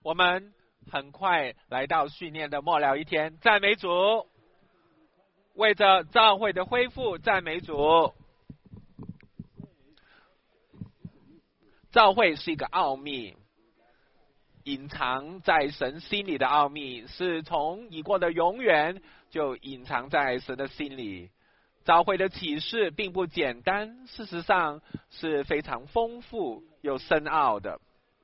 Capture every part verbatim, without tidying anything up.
我们很快来到训练的末了一天，赞美主，为着教会的恢复，赞美主。教会是一个奥秘，隐藏在神心里的奥秘，是从已过的永远就隐藏在神的心里。教会的启示并不简单，事实上是非常丰富又深奥的。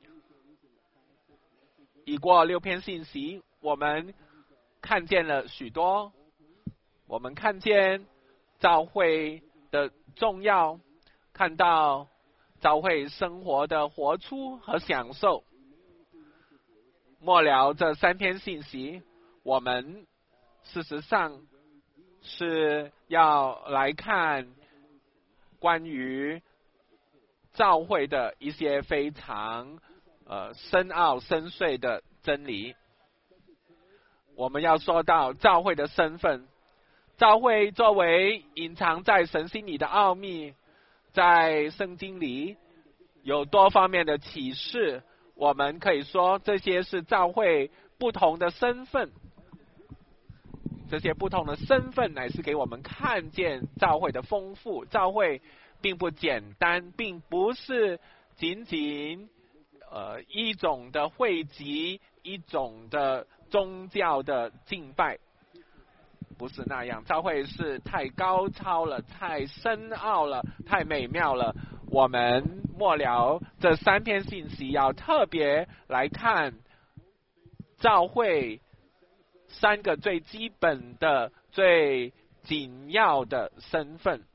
已过六篇信息，我们看见了许多，我们看见教会的重要，看到教会生活的活出和享受。末了这三篇信息，我们事实上是要来看关于教会的一些非常呃深奥深邃的真理。我们要说到教会的身份，教会作为隐藏在神心里的奥秘，在圣经里有多方面的启示，我们可以说这些是教会不同的身份。这些不同的身份乃是给我们看见教会的丰富。教会并不简单，并不是仅仅呃一种的汇集，一种的宗教的敬拜，不是那样。教会是太高超了，太深奥了，太美妙了。我们末了这三篇信息要特别来看教会三个最基本的、最紧要的身份，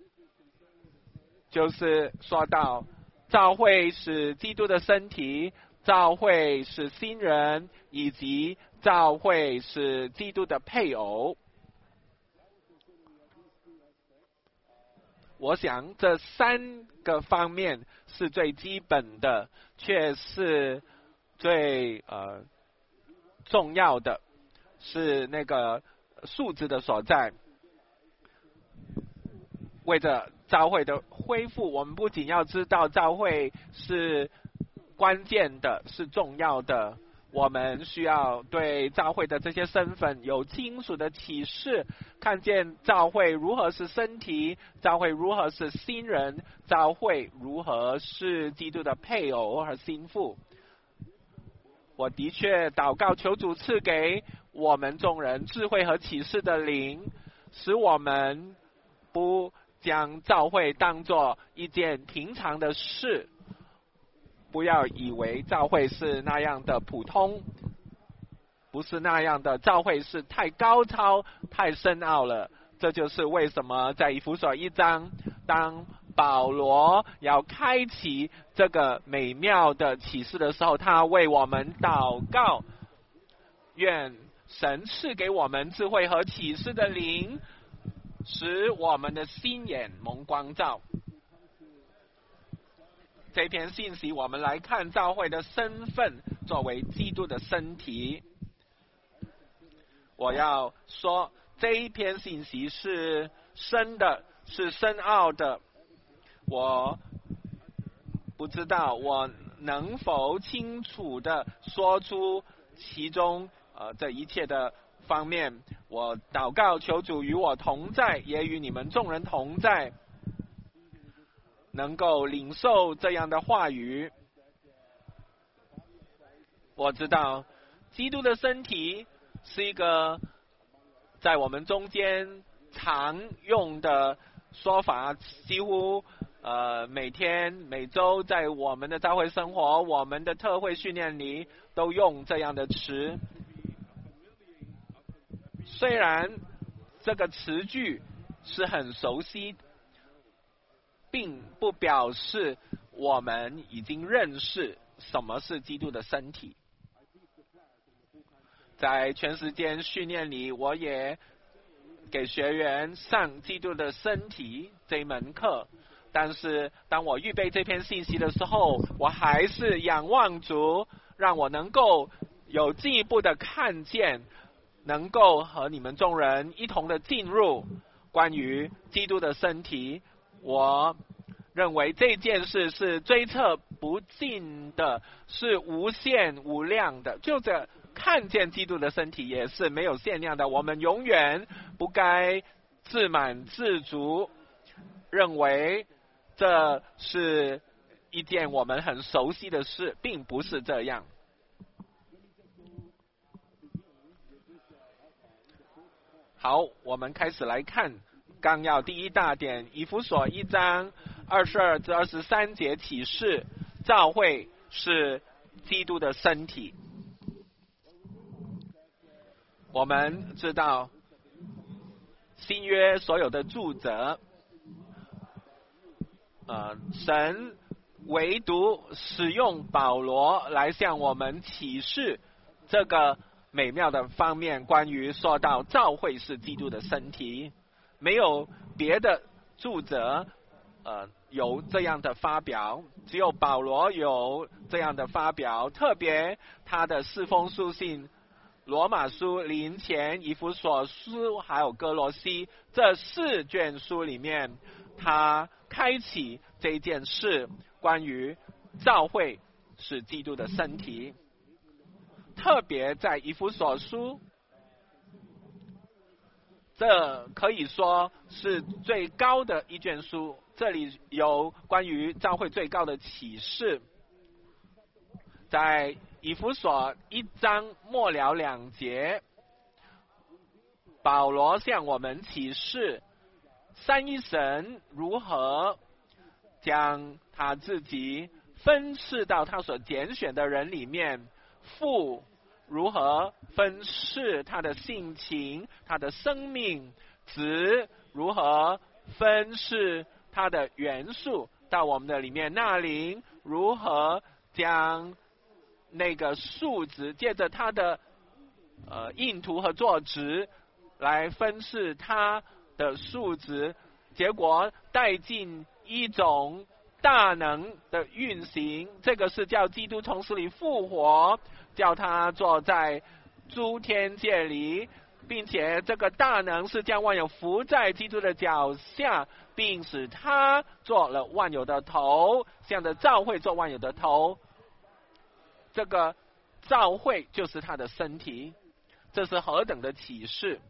就是说到教会是基督的身体，教会是新人，以及教会是基督的配偶。我想这三个方面是最基本的，却是最呃重要的，是那个素质的所在。为着教会的恢复，我们不仅要知道教会是关键的，是重要的，我们需要对教会的这些身份有清楚的启示，看见教会如何是身体，教会如何是新人，教会如何是基督的配偶和心腹。我的确祷告求主赐给我们众人智慧和启示的灵，使我们不将教会当作一件平常的事，不要以为教会是那样的普通，不是那样的。教会是太高超、太深奥了。这就是为什么在以弗所一章，当保罗要开启这个美妙的启示的时候，他为我们祷告，愿神赐给我们智慧和启示的灵，使我们的心眼蒙光照。这篇信息我们来看教会的身份，作为基督的身体。我要说这一篇信息是深的，是深奥的。我不知道我能否清楚的说出其中呃这一切的方面。我祷告求主与我同在，也与你们众人同在，能够领受这样的话语。我知道基督的身体是一个在我们中间常用的说法，几乎呃每天每周在我们的教会生活、我们的特会训练里都用这样的词。虽然这个词句是很熟悉，并不表示我们已经认识什么是基督的身体。在全时间训练里，我也给学员上基督的身体这一门课，但是当我预备这篇信息的时候，我还是仰望主，让我能够有进一步的看见，能够和你们众人一同的进入关于基督的身体。我认为这件事是追测不尽的，是无限无量的。就这看见基督的身体也是没有限量的。我们永远不该自满自足，认为这是一件我们很熟悉的事，并不是这样。好，我们开始来看纲要第一大点，以弗所一章二十二至二十三节启示，教会是基督的身体。我们知道新约所有的著作，呃，神唯独使用保罗来向我们启示这个美妙的方面，关于说到教会是基督的身体，没有别的著作呃有这样的发表，只有保罗有这样的发表。特别他的四封书信，罗马书、林前、以弗所书还有哥罗西这四卷书里面，他开启这件事，关于教会是基督的身体。特别在以弗所书，这可以说是最高的一卷书，这里有关于教会最高的启示。在以弗所一章末了两节，保罗向我们启示三一神如何将他自己分赐到他所拣选的人里面，父如何分赐他的性情、他的生命，子如何分赐他的元素到我们的里面，那灵如何将那个数值借着他的呃印图和作值来分赐他的数值，结果带进一种大能的运行。这个是叫基督从死里复活，叫他坐在诸天界里，并且这个大能是将万有伏在基督的脚下，并使他做了万有的头，向着教会做万有的头。这个教会就是他的身体，这是何等的启示！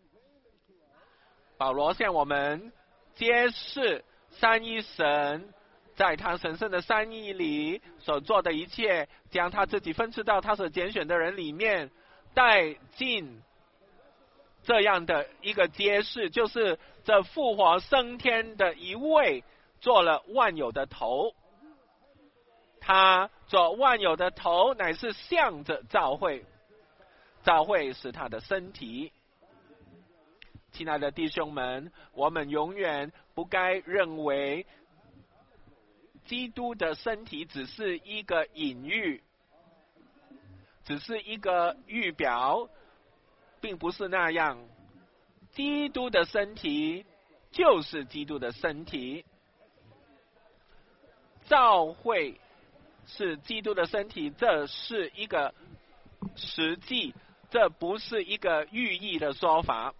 保罗向我们揭示三一神在他神圣的三一里所做的一切，将他自己分赐到他所拣选的人里面，带进这样的一个揭示，就是这复活升天的一位做了万有的头。他做万有的头，乃是向着教会，教会是他的身体。亲爱的弟兄们，我们永远不该认为基督的身体只是一个隐喻，只是一个预表，并不是那样。基督的身体就是基督的身体，教会是基督的身体，这是一个实际，这不是一个寓意的说法，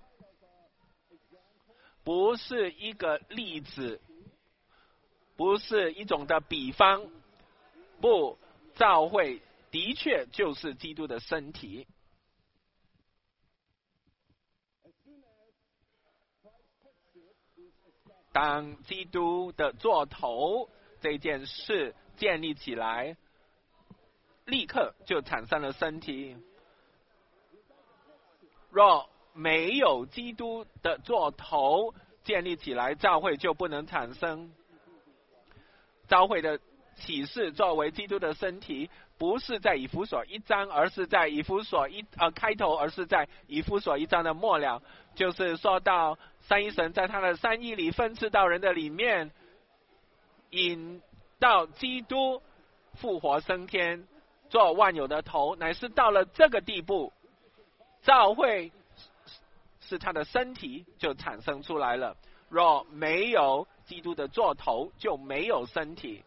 不是一个例子，不是一种的比方，不，教会的确就是基督的身体。当基督的做头这件事建立起来，立刻就产生了身体。若没有基督的做头建立起来，教会就不能产生。教会的启示作为基督的身体，不是在以弗所一章，而是在以弗所一呃开头，而是在以弗所一章的末了，就是说到三一神在他的三一里分赐到人的里面，引到基督复活升天，做万有的头，乃是到了这个地步，教会是他的身体就产生出来了。若没有基督的做头，就没有身体。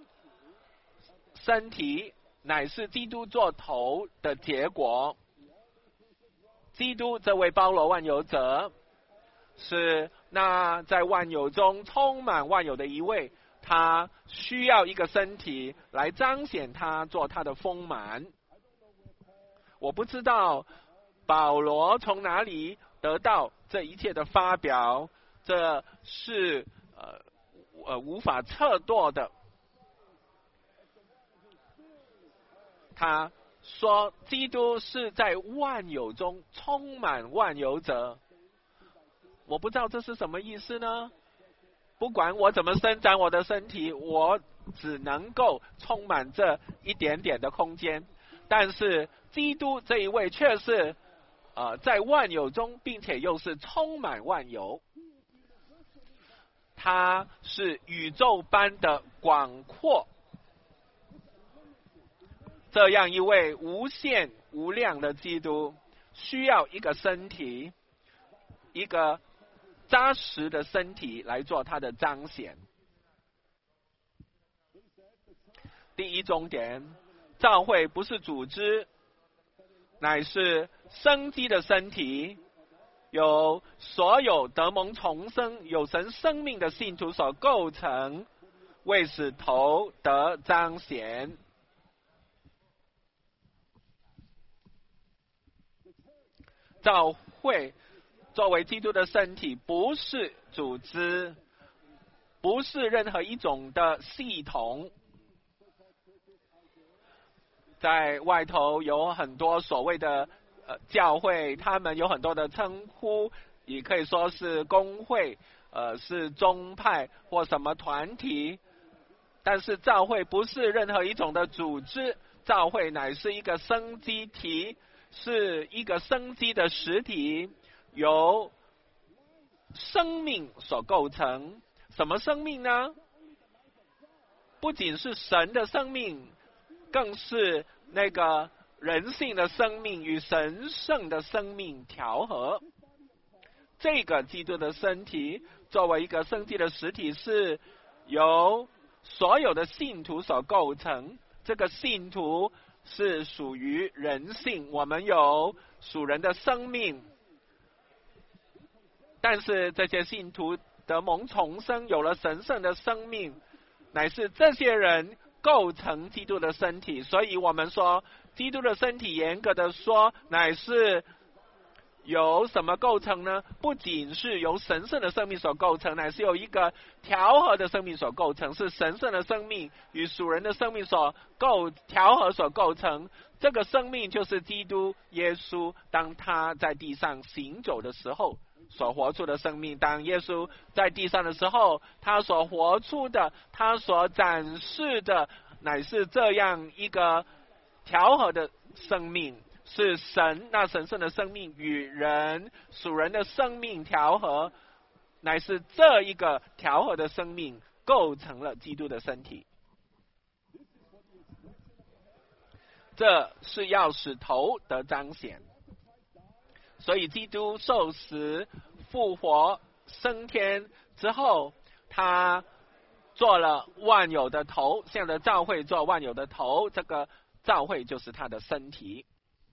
身体乃是基督做头的结果。基督这位包罗万有者，是那在万有中充满万有的一位， 他需要一个身体来彰显他做他的丰满。我不知道保罗从哪里得到这一切的发表，这是呃呃无法测度的。他说基督是在万有中充满万有者，我不知道这是什么意思呢？不管我怎么伸展我的身体，我只能够充满这一点点的空间，但是基督这一位却是呃在万有中，并且又是充满万有，他是宇宙般的广阔。这样一位无限无量的基督，需要一个身体，一个扎实的身体来做他的彰显。第一重点，教会不是组织，乃是生机的身体，由所有得蒙重生、有神生命的信徒所构成，为使头得彰显。教会作为基督的身体，不是组织，不是任何一种的系统。在外头有很多所谓的呃教会，他们有很多的称呼，也可以说是公会，呃是宗派或什么团体。但是教会不是任何一种的组织，教会乃是一个生机体，是一个生机的实体，由生命所构成。什么生命呢？不仅是神的生命，更是那个人性的生命与神圣的生命调和。这个基督的身体作为一个生机的实体，是由所有的信徒所构成。这个信徒是属于人性，我们有属人的生命，但是这些信徒得蒙重生，有了神圣的生命，乃是这些人构成基督的身体。所以我们说基督的身体严格的说乃是由什么构成呢？不仅是由神圣的生命所构成，乃是由一个调和的生命所构成，是神圣的生命与属人的生命所构调和所构成。这个生命就是基督耶稣，当他在地上行走的时候所活出的生命。当耶稣在地上的时候，他所活出的，他所展示的，乃是这样一个调和的生命，是神那神圣的生命与人属人的生命调和，乃是这一个调和的生命构成了基督的身体。这是要使头得彰显。所以基督受死、复活、升天之后，他做了万有的头，向着教会做万有的头，这个教会就是他的身体。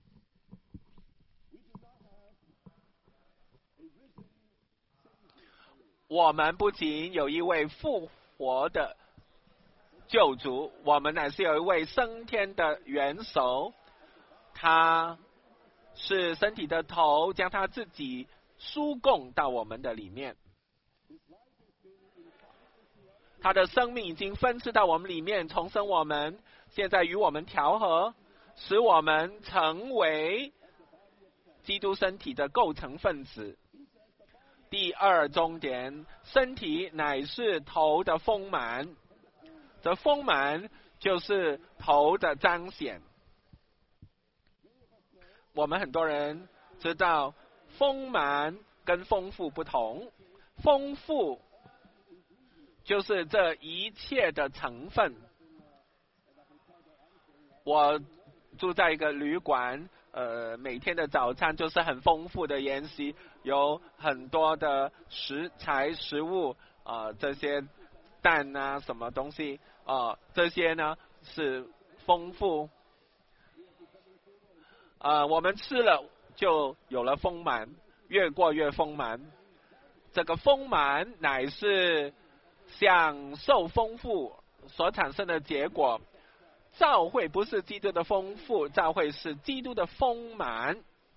我们不仅有一位复活的救主，我们乃是有一位升天的元首，他是身体的头，将他自己输供到我们的里面。他的生命已经分赐到我们里面，重生我们，现在与我们调和，使我们成为基督身体的构成分子。第二重点，身体乃是头的丰满，这丰满就是头的彰显。我们很多人知道丰满跟丰富不同，丰富就是这一切的成分。我住在一个旅馆，呃，每天的早餐就是很丰富的筵席，有很多的食材食物，呃，这些蛋啊什么东西，呃，这些呢是丰富。呃，我们吃了就有了丰满，越过越丰满。这个丰满乃是享受丰富所产生的结果。教会不是基督的丰富，教会是基督的丰满。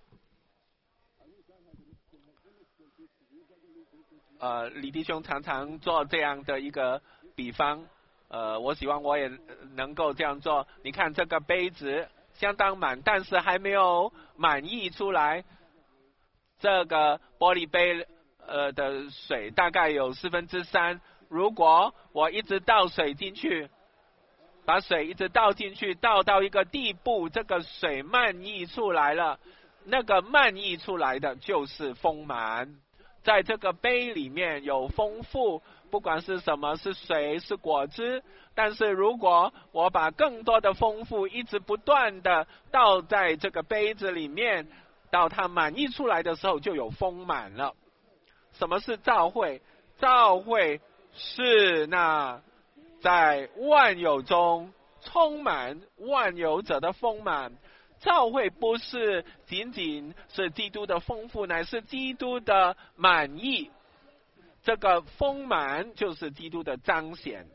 呃，李弟兄常常做这样的一个比方，呃，我希望我也能够这样做。你看这个杯子相当满，但是还没有满溢出来。这个玻璃杯呃的水大概有四分之三，如果我一直倒水进去，把水一直倒进去，倒到一个地步，这个水漫溢出来了，那个漫溢出来的就是丰满。在这个杯里面有丰富，不管是什么，是水是果汁，但是如果我把更多的丰富一直不断的倒在这个杯子里面，到它满溢出来的时候就有丰满了。什么是教会？教会是那在万有中充满万有者的丰满。教会不是仅仅是基督的丰富，乃是基督的满意。这个丰满就是基督的彰显。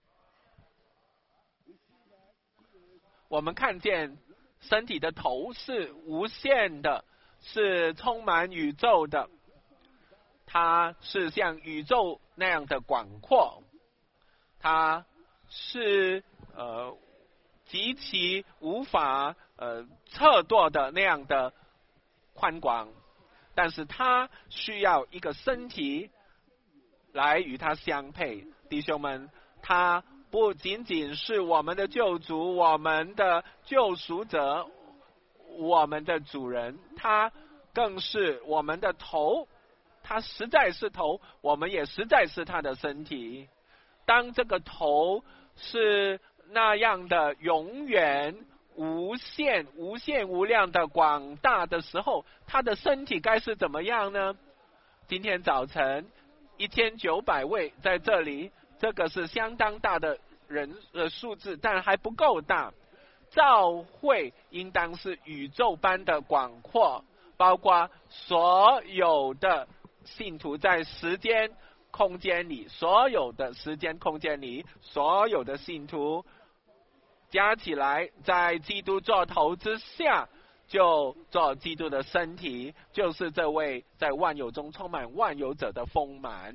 我们看见身体的头是无限的，是充满宇宙的，它是像宇宙那样的广阔，它是呃极其无法呃测度的那样的宽广，但是它需要一个身体来与它相配。弟兄们，它不仅仅是我们的救主，我们的救赎者，我们的主人，它更是我们的头，它实在是头，我们也实在是它的身体。当这个头是那样的永远无限无限无量的广大的时候，他的身体该是怎么样呢？今天早晨一千九百位在这里，这个是相当大的人的数字，但还不够大。教会应当是宇宙般的广阔，包括所有的信徒在时间空间里，所有的时间空间里，所有的信徒加起来，在基督做头之下，就做基督的身体，就是这位在万有中充满万有者的丰满。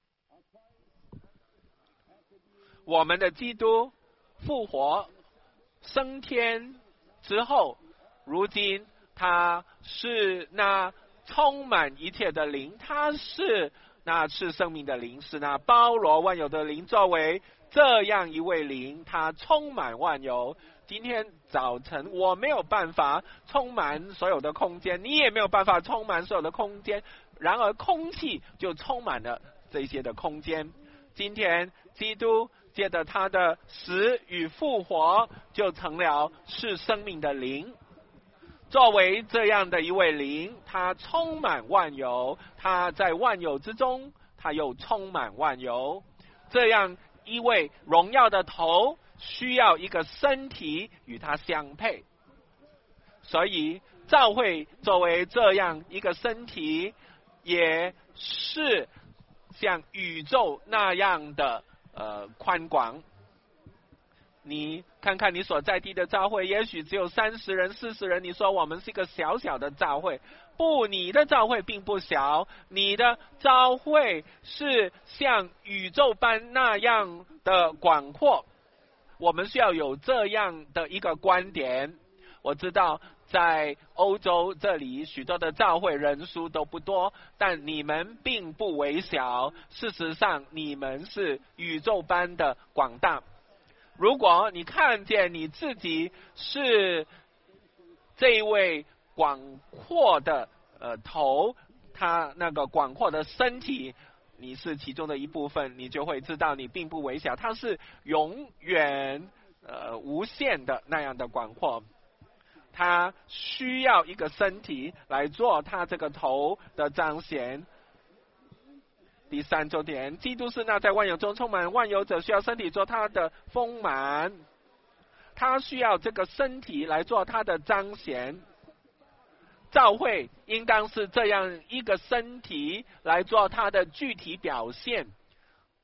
我们的基督复活升天之后，如今他是那充满一切的灵，他是那是生命的灵，是那包罗万有的灵。作为这样一位灵，他充满万有。今天早晨我没有办法充满所有的空间，你也没有办法充满所有的空间，然而空气就充满了这些的空间。今天基督借着他的死与复活，就成了是生命的灵。作为这样的一位灵，他充满万有，他在万有之中，他又充满万有。这样一位荣耀的头，需要一个身体与他相配。所以教会作为这样一个身体，也是像宇宙那样的呃宽广。你看看你所在地的教会，也许只有三十人、四十人，你说我们是一个小小的教会，不，你的教会并不小，你的教会是像宇宙般那样的广阔。我们需要有这样的一个观点。我知道在欧洲这里许多的教会人数都不多，但你们并不微小，事实上你们是宇宙般的广大。如果你看见你自己是这一位广阔的呃头，他那个广阔的身体，你是其中的一部分，你就会知道你并不微小，它是永远呃无限的那样的广阔。它需要一个身体来做它这个头的彰显。第三重点，基督是那在万有中充满万有者，需要身体做他的丰满，他需要这个身体来做他的彰显。教会应当是这样一个身体来做它的具体表现。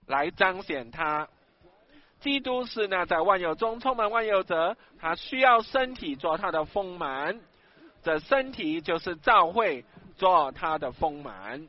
来彰显他。基督是那在万有中充满万有者，他需要身体做他的丰满，这身体就是教会做他的丰满。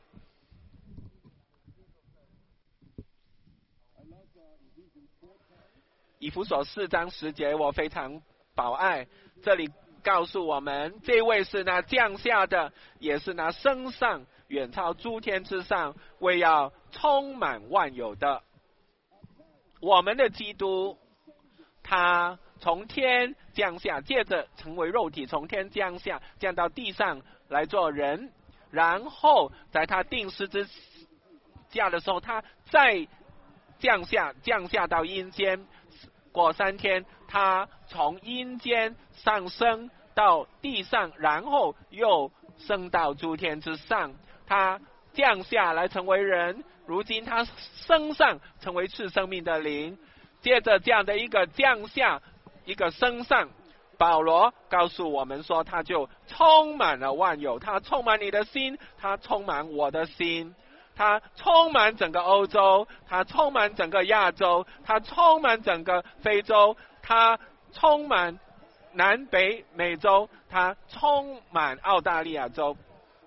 以弗所四章十节我非常宝爱，这里告诉我们，这位是那降下的，也是那升上远超诸天之上，为要充满万有的。我们的基督，他从天降下，借着成为肉体，从天降下，降到地上来做人，然后在他定十字架的时候，他再降下，降下到阴间。过三天，他从阴间上升到地上，然后又升到诸天之上。他降下来成为人，如今他升上成为赐生命的灵。接着这样的一个降下，一个升上，保罗告诉我们说，他就充满了万有，他充满你的心，他充满我的心，他充满整个欧洲，他充满整个亚洲，他充满整个非洲，他充满南北美洲，他充满澳大利亚州，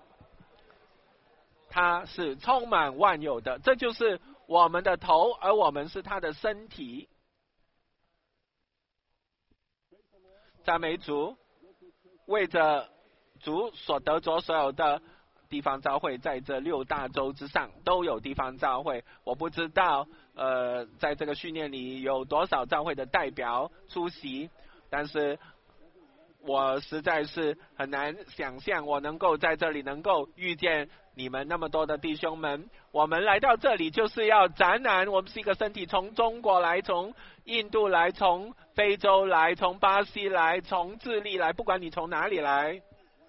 他是充满万有的。这就是我们的头，而我们是他的身体。赞美主，为着主所得着所有的地方教会，在这六大洲之上都有地方教会。我不知道呃，在这个训练里有多少教会的代表出席，但是我实在是很难想象我能够在这里能够遇见你们那么多的弟兄们。我们来到这里就是要展览，我们是一个身体，从中国来，从印度来，从非洲来，从巴西来，从智利来，不管你从哪里来，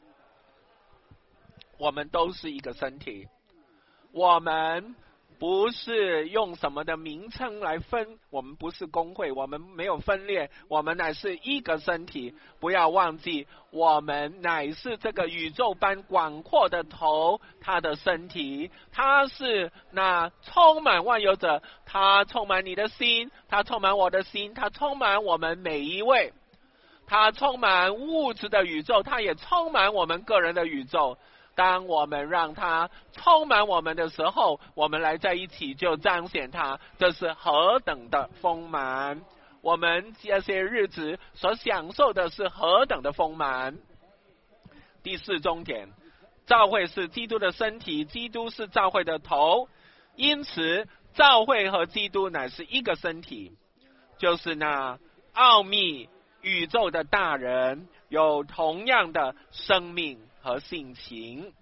我们都是一个身体。我们不是用什么的名称来分，我们不是工会，我们没有分裂，我们乃是一个身体。不要忘记，我们乃是这个宇宙般广阔的头，他的身体，他是那充满万有者，他充满你的心，他充满我的心，他充满我们每一位，他充满物质的宇宙，他也充满我们个人的宇宙。当我们让它充满我们的时候，我们来在一起就彰显它，这是何等的丰满。我们这些日子所享受的是何等的丰满。第四重点，教会是基督的身体，基督是教会的头，因此教会和基督乃是一个身体，就是那奥秘宇宙的大人有同样的生命和性情。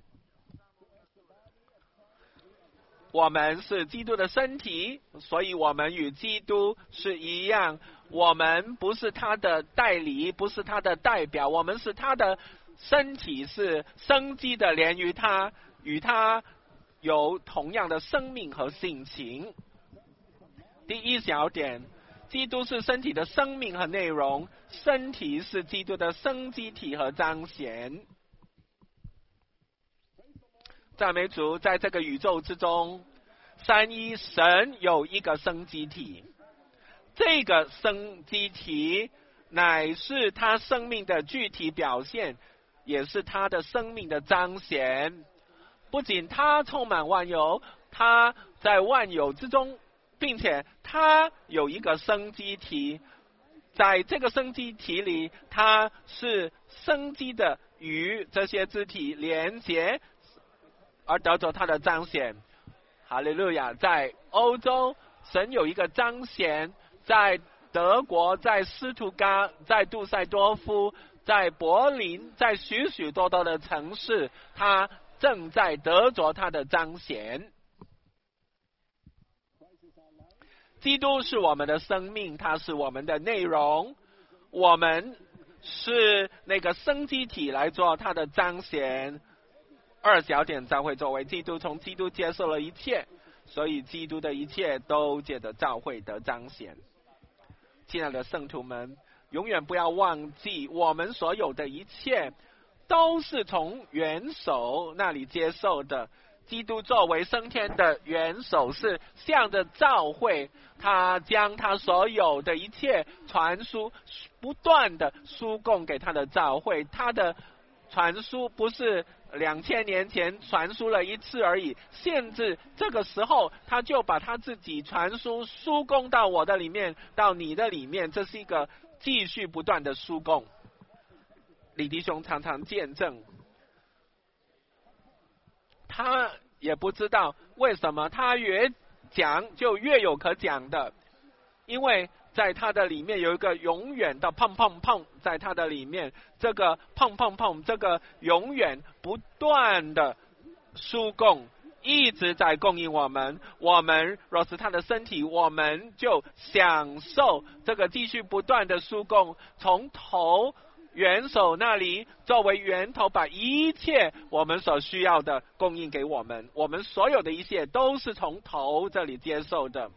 我们是基督的身体，所以我们与基督是一样。我们不是他的代理，不是他的代表，我们是他的身体，是生机的连于他，与他有同样的生命和性情。第一小点，基督是身体的生命和内容，身体是基督的生机体和彰显。赞美主，在这个宇宙之中，三一神有一个生机体，这个生机体乃是他生命的具体表现，也是他的生命的彰显。不仅他充满万有，他在万有之中，并且他有一个生机体，在这个生机体里，他是生机的与这些肢体连结，而得着他的彰显。哈利路亚！在欧洲，神有一个彰显；在德国，在斯图加，在杜塞多夫，在柏林，在许许多多的城市，他正在得着他的彰显。基督是我们的生命，他是我们的内容，我们是那个生机体来做他的彰显。二小点教会作为基督，从基督接受了一切，所以基督的一切都借着教会得彰显。亲爱的圣徒们，永远不要忘记，我们所有的一切都是从元首那里接受的， 基督作为升天的元首，是向着教会，他将他所有的一切传输，不断的输供给他的教会。他的传输不是两千年前传输了一次而已，甚至这个时候他就把他自己传输输供到我的里面，到你的里面，这是一个继续不断的输供。李弟兄常常见证，他也不知道为什么他越讲就越有可讲的，因为在他的里面有一个永远的碰碰碰，在他的里面这个碰碰碰，这个永远不断的输供，一直在供应我们。我们若是他的身体，我们就享受这个继续不断的输供，从头元首那里作为源头，把一切我们所需要的供应给我们，我们所有的一切都是从头这里接受的。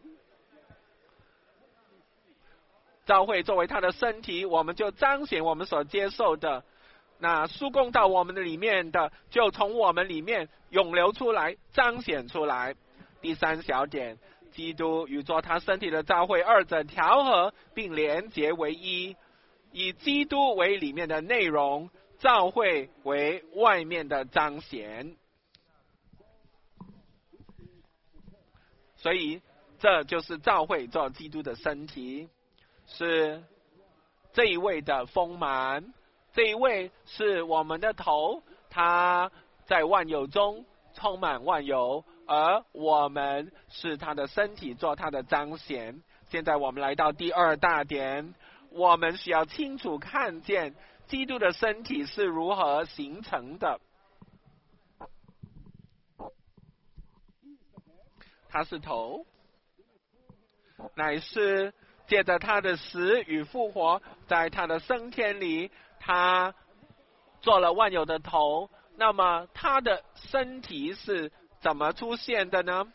教会作为他的身体，我们就彰显我们所接受的，那输供到我们的里面的，就从我们里面涌流出来，彰显出来。第三小点，基督与做他身体的教会二者调和并连结为一，以基督为里面的内容，教会为外面的彰显。所以这就是教会做基督的身体，是这一位的丰满，这一位是我们的头，他在万有中充满万有，而我们是他的身体，做他的彰显。现在我们来到第二大点，我们需要清楚看见基督的身体是如何形成的。他是头，乃是借着他的死与复活，在他的升天里，他做了万有的头。那么他的身体是怎么出现的呢？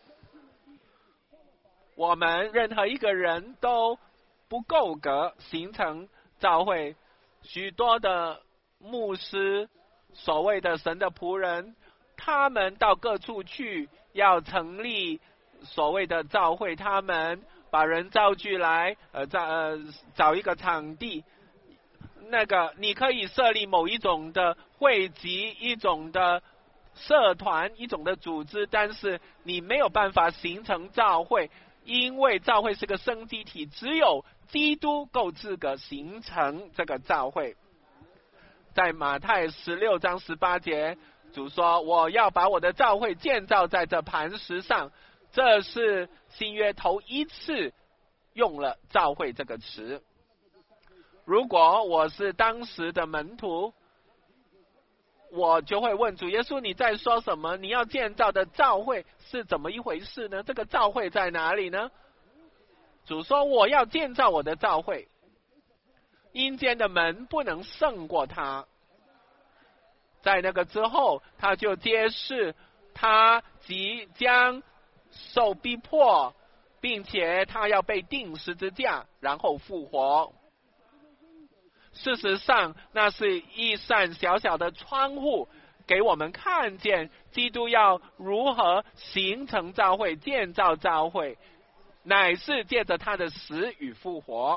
我们任何一个人都不够格形成教会，许多的牧师，所谓的神的仆人，他们到各处去要成立所谓的教会，他们把人召聚来，呃，找呃找一个场地，那个你可以设立某一种的会集，一种的社团，一种的组织，但是你没有办法形成教会，因为教会是个生机体，只有基督够资格形成这个教会。在马太十六章十八节，主说：“我要把我的教会建造在这磐石上。”这是新约头一次用了教会这个词。如果我是当时的门徒，我就会问主耶稣，你在说什么？你要建造的教会是怎么一回事呢？这个教会在哪里呢？主说，我要建造我的教会，阴间的门不能胜过他。在那个之后，他就揭示他即将受逼迫，并且他要被钉十字架，然后复活。事实上，那是一扇小小的窗户，给我们看见基督要如何形成教会，建造教会，乃是借着他的死与复活。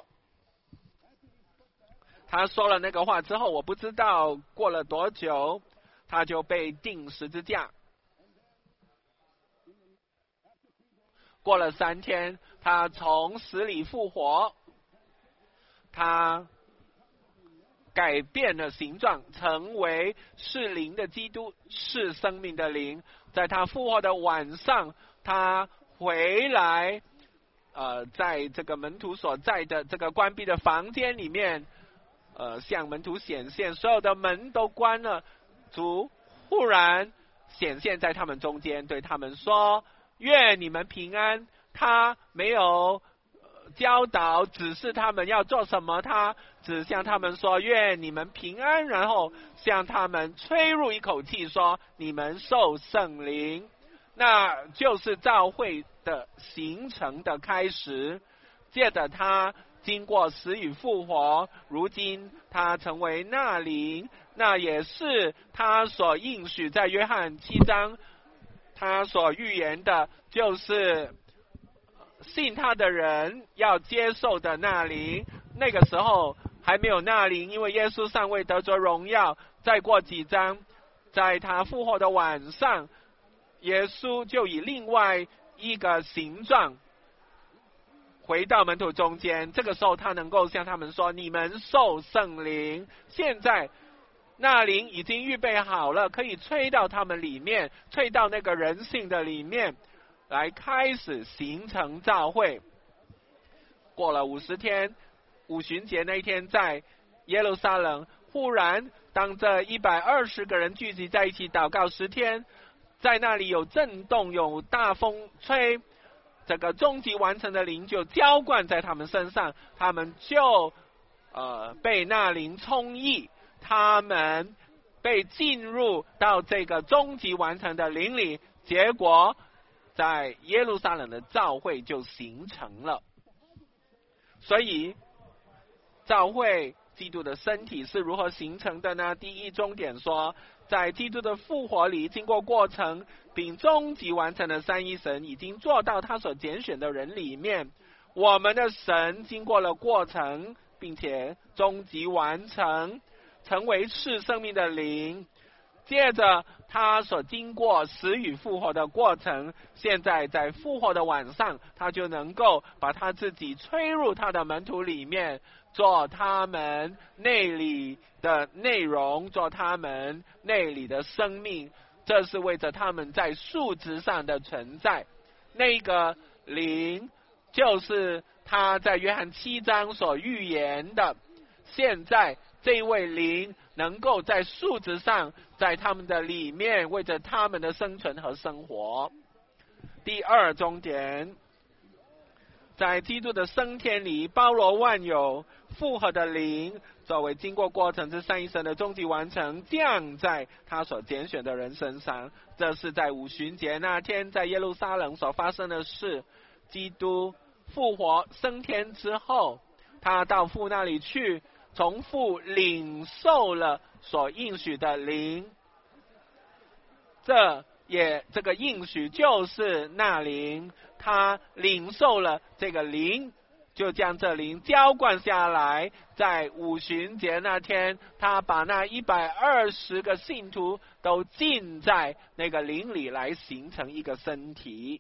他说了那个话之后，我不知道过了多久，他就被钉十字架。过了三天，他从死里复活，他改变了形状，成为是灵的基督，是生命的灵。在他复活的晚上，他回来，呃，在这个门徒所在的这个关闭的房间里面，呃，向门徒显现，所有的门都关了，主忽然显现在他们中间，对他们说：愿你们平安。他没有教导指示他们要做什么，他只向他们说愿你们平安，然后向他们吹入一口气，说你们受圣灵。那就是教会的形成的开始。借着他经过死与复活，如今他成为那灵，那也是他所应许在约翰七章他所预言的就是信他的人要接受的那灵。那个时候还没有那灵，因为耶稣尚未得着荣耀。再过几章，在他复活的晚上，耶稣就以另外一个形状回到门徒中间。这个时候他能够向他们说，你们受圣灵。现在那灵已经预备好了，可以吹到他们里面，吹到那个人性的里面，来开始形成教会。过了五十天，五旬节那一天，在耶路撒冷，忽然当这一百二十个人聚集在一起祷告十天，在那里有震动，有大风吹，这个终极完成的灵就浇灌在他们身上，他们就呃被那灵充溢，他们被进入到这个终极完成的灵里，结果在耶路撒冷的教会就形成了。所以教会基督的身体是如何形成的呢？第一终点说，在基督的复活里，经过过程并终极完成的三一神已经做到他所拣选的人里面。我们的神经过了过程，并且终极完成，成为是生命的灵。接着他所经过死与复活的过程，现在在复活的晚上，他就能够把他自己吹入他的门徒里面，做他们内里的内容，做他们内里的生命。这是为着他们在数值上的存在。那个灵就是他在约翰七章所预言的，现在这位灵能够在数值上，在他们的里面，为着他们的生存和生活。第二终点，在基督的升天里，包罗万有，复合的灵作为经过过程之三一神的终极完成，降在他所拣选的人身上。这是在五旬节那天在耶路撒冷所发生的事。基督复活升天之后，他到父那里去，从父领受了所应许的灵。这也这个应许就是那灵，他领受了这个灵，就将这灵浇灌下来。在五旬节那天，他把那一百二十个信徒都浸在那个灵里，来形成一个身体。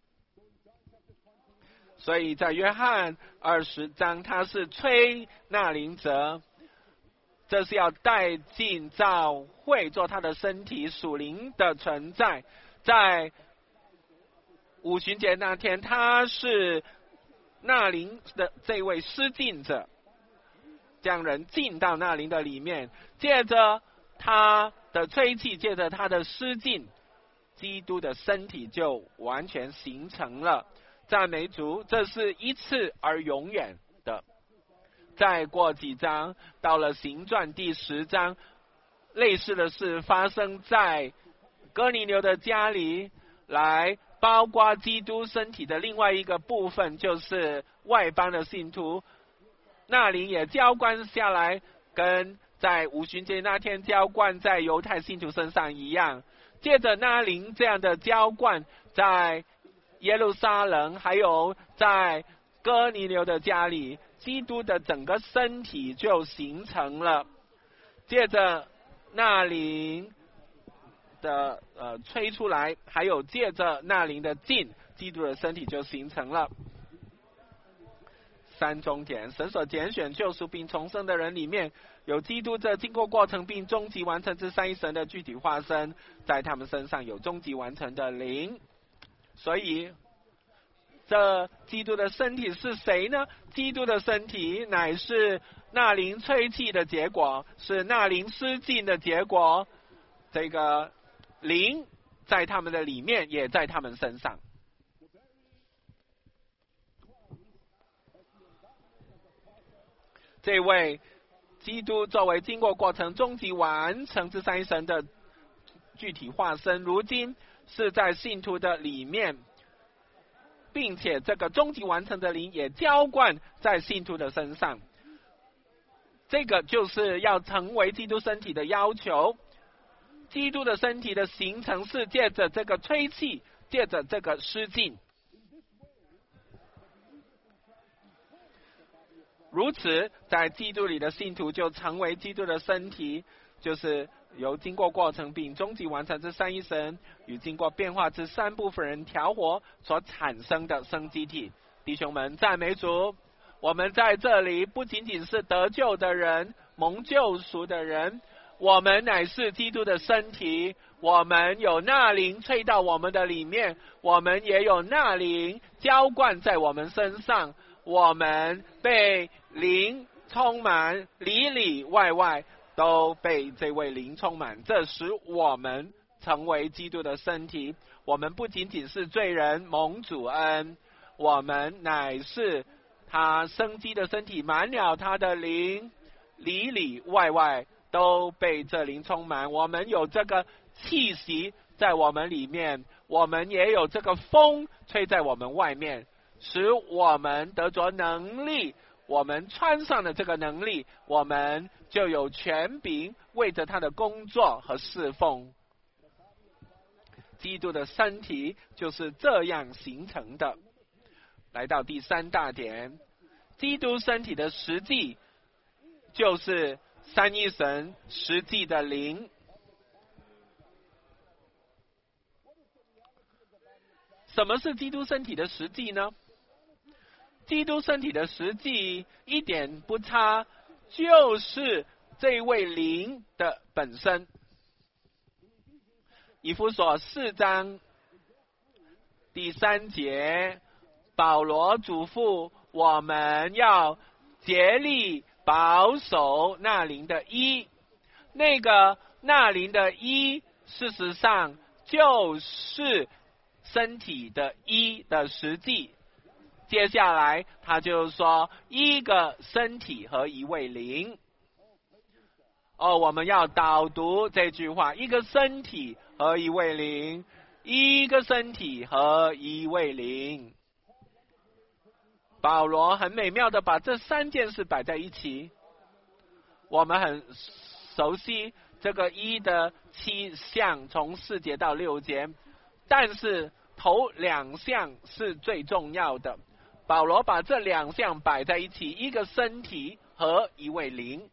所以在约翰二十章，他是吹那灵者，这是要带进教会，做他的身体属灵的存在。在五旬节那天，他是那灵的这位施浸者，将人进到那灵的里面，借着他的吹气，借着他的施浸，基督的身体就完全形成了。赞美主，这是一次而永远的。再过几章，到了行传第十章，类似的事发生在哥尼流的家里，来包括基督身体的另外一个部分，就是外邦的信徒。那灵也浇灌下来，跟在五旬节那天浇灌在犹太信徒身上一样。借着那灵这样的浇灌，在耶路撒冷还有在哥尼流的家里，基督的整个身体就形成了。借着那灵的呃吹出来，还有借着那灵的进，基督的身体就形成了。三终点，神所拣选救赎并重生的人里面，有基督这经过过程并终极完成之三一神的具体化身，在他们身上有终极完成的灵。所以这基督的身体是谁呢？基督的身体乃是那灵吹气的结果，是那灵施浸的结果。这个灵在他们的里面，也在他们身上。这位基督作为经过过程终极完成之三一神的具体化身，如今是在信徒的里面，并且这个终极完成的灵也浇灌在信徒的身上。这个就是要成为基督身体的要求。基督的身体的形成是借着这个吹气， 借着这个施浸。如此，在基督里的信徒就成为基督的身体，就是由经过过程并终极完成之三一神与经过变化之三部分人调和所产生的生机体。弟兄们，赞美主！我们在这里不仅仅是得救的人、蒙救赎的人，我们乃是基督的身体。我们有那灵吹到我们的里面，我们也有那灵浇灌在我们身上。我们被灵充满，里里外外都被这位灵充满，这使我们成为基督的身体。我们不仅仅是罪人蒙主恩，我们乃是他生机的身体，满了他的灵，里里外外都被这灵充满。我们有这个气息在我们里面，我们也有这个风吹在我们外面，使我们得着能力。我们穿上了这个能力，我们就有权柄为着他的工作和侍奉。基督的身体就是这样形成的。来到第三大点，基督身体的实际就是三一神实际的灵。什么是基督身体的实际呢？基督身体的实际一点不差，就是这位灵的本身。以弗所四章第三节，保罗嘱咐我们要竭力保守那灵的一。那个那灵的一，事实上就是身体的一的实际。接下来他就说一个身体和一位灵。哦，我们要导读这句话，一个身体和一位灵，一个身体和一位灵。保罗很美妙的把这三件事摆在一起。我们很熟悉这个一的七项，从四节到六节，但是头两项是最重要的。保罗把这两项摆在一起，一个身体和一位灵。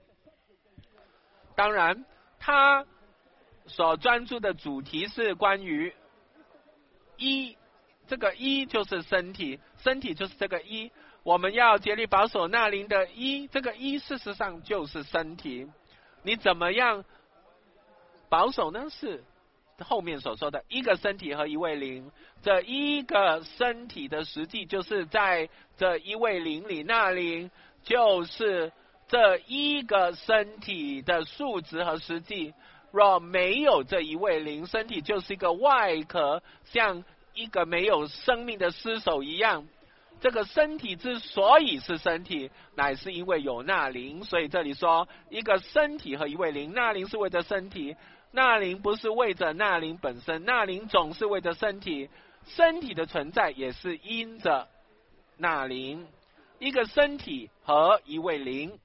当然，他所专注的主题是关于一，这个一就是身体，身体就是这个一。我们要竭力保守那灵的一，这个一事实上就是身体。你怎么样保守呢？是后面所说的一个身体和一位灵。这一个身体的实际就是在这一位灵里，那灵就是这一个身体的数值和实际。若没有这一位灵，身体就是一个外壳，像一个没有生命的尸首一样。这个身体之所以是身体，乃是因为有那灵。所以这里说一个身体和一位灵，那灵是为着身体，那灵不是为着那灵本身，那灵总是为着身体，身体的存在也是因着那灵。一个身体和一位灵。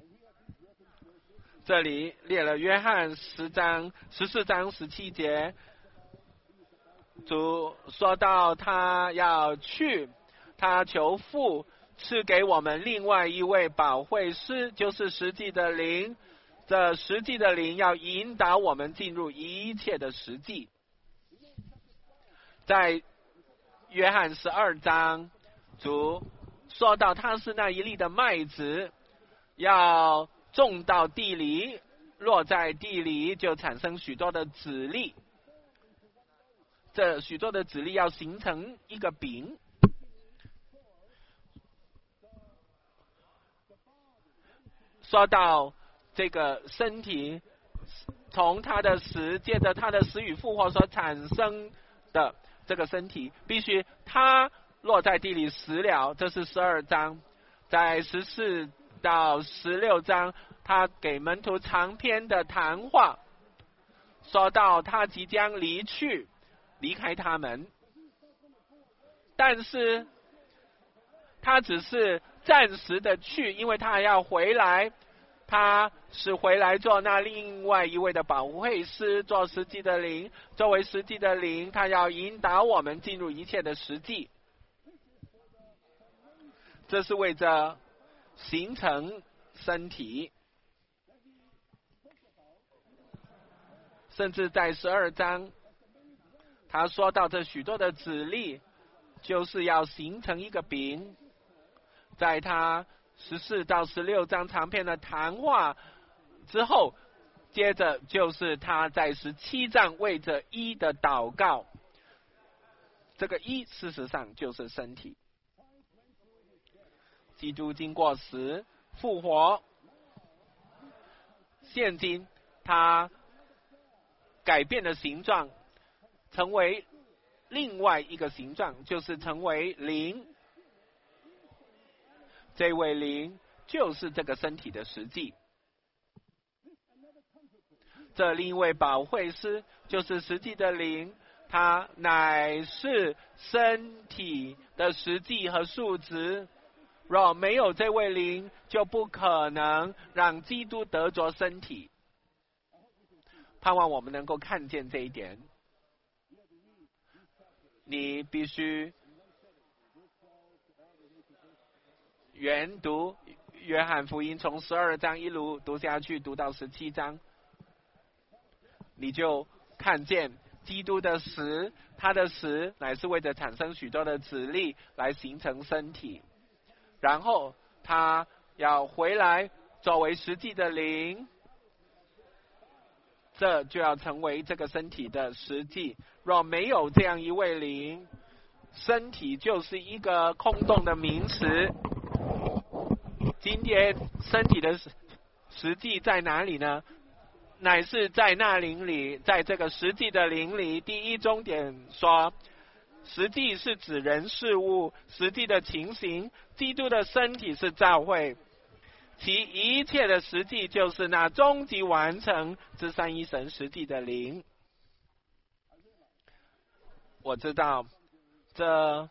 这里列了约翰十章十四章十七节，主说到他要去，他求父赐给我们另外一位保惠师，就是实际的灵。这实际的灵要引导我们进入一切的实际。在约翰十二章，主说到他是那一粒的麦子，要种到地里，落在地里就产生许多的籽粒，这许多的籽粒要形成一个饼。说到这个身体，从他的死，借着他的死与复活所产生的这个身体，必须他落在地里死了，这是十二章。在十四到十六章，他给门徒长篇的谈话，说到他即将离去，离开他们，但是他只是暂时的去，因为他还要回来。 他是回来做那另外一位的保惠师，做实际的灵。作为实际的灵，他要引导我们进入一切的实际。这是为着形成身体。甚至在十二章，他说到这许多的指例，就是要形成一个饼。在他十四到十六章长篇的谈话之后，接着就是他在十七章为着一的祷告。这个一事实上就是身体。基督经过死复活，现今他改变了形状，成为另外一个形状，就是成为灵。这位灵就是这个身体的实际。这另一位保惠师就是实际的灵，他乃是身体的实际和数值。若没有这位灵，就不可能让基督得着身体。盼望我们能够看见这一点。你必须原读约翰福音，从十二章一路读下去，读到十七章，你就看见基督的死，他的死乃是为了产生许多的子粒来形成身体，然后他要回来作为实际的灵，这就要成为这个身体的实际。若没有这样一位灵，身体就是一个空洞的名词。今天身体的实际在哪里呢？乃是在那灵里，在这个实际的灵里。第一终点说，实际是指人事物，实际的情形。基督的身体是教会，其一切的实际就是那终极完成之三一神实际的灵。我知道这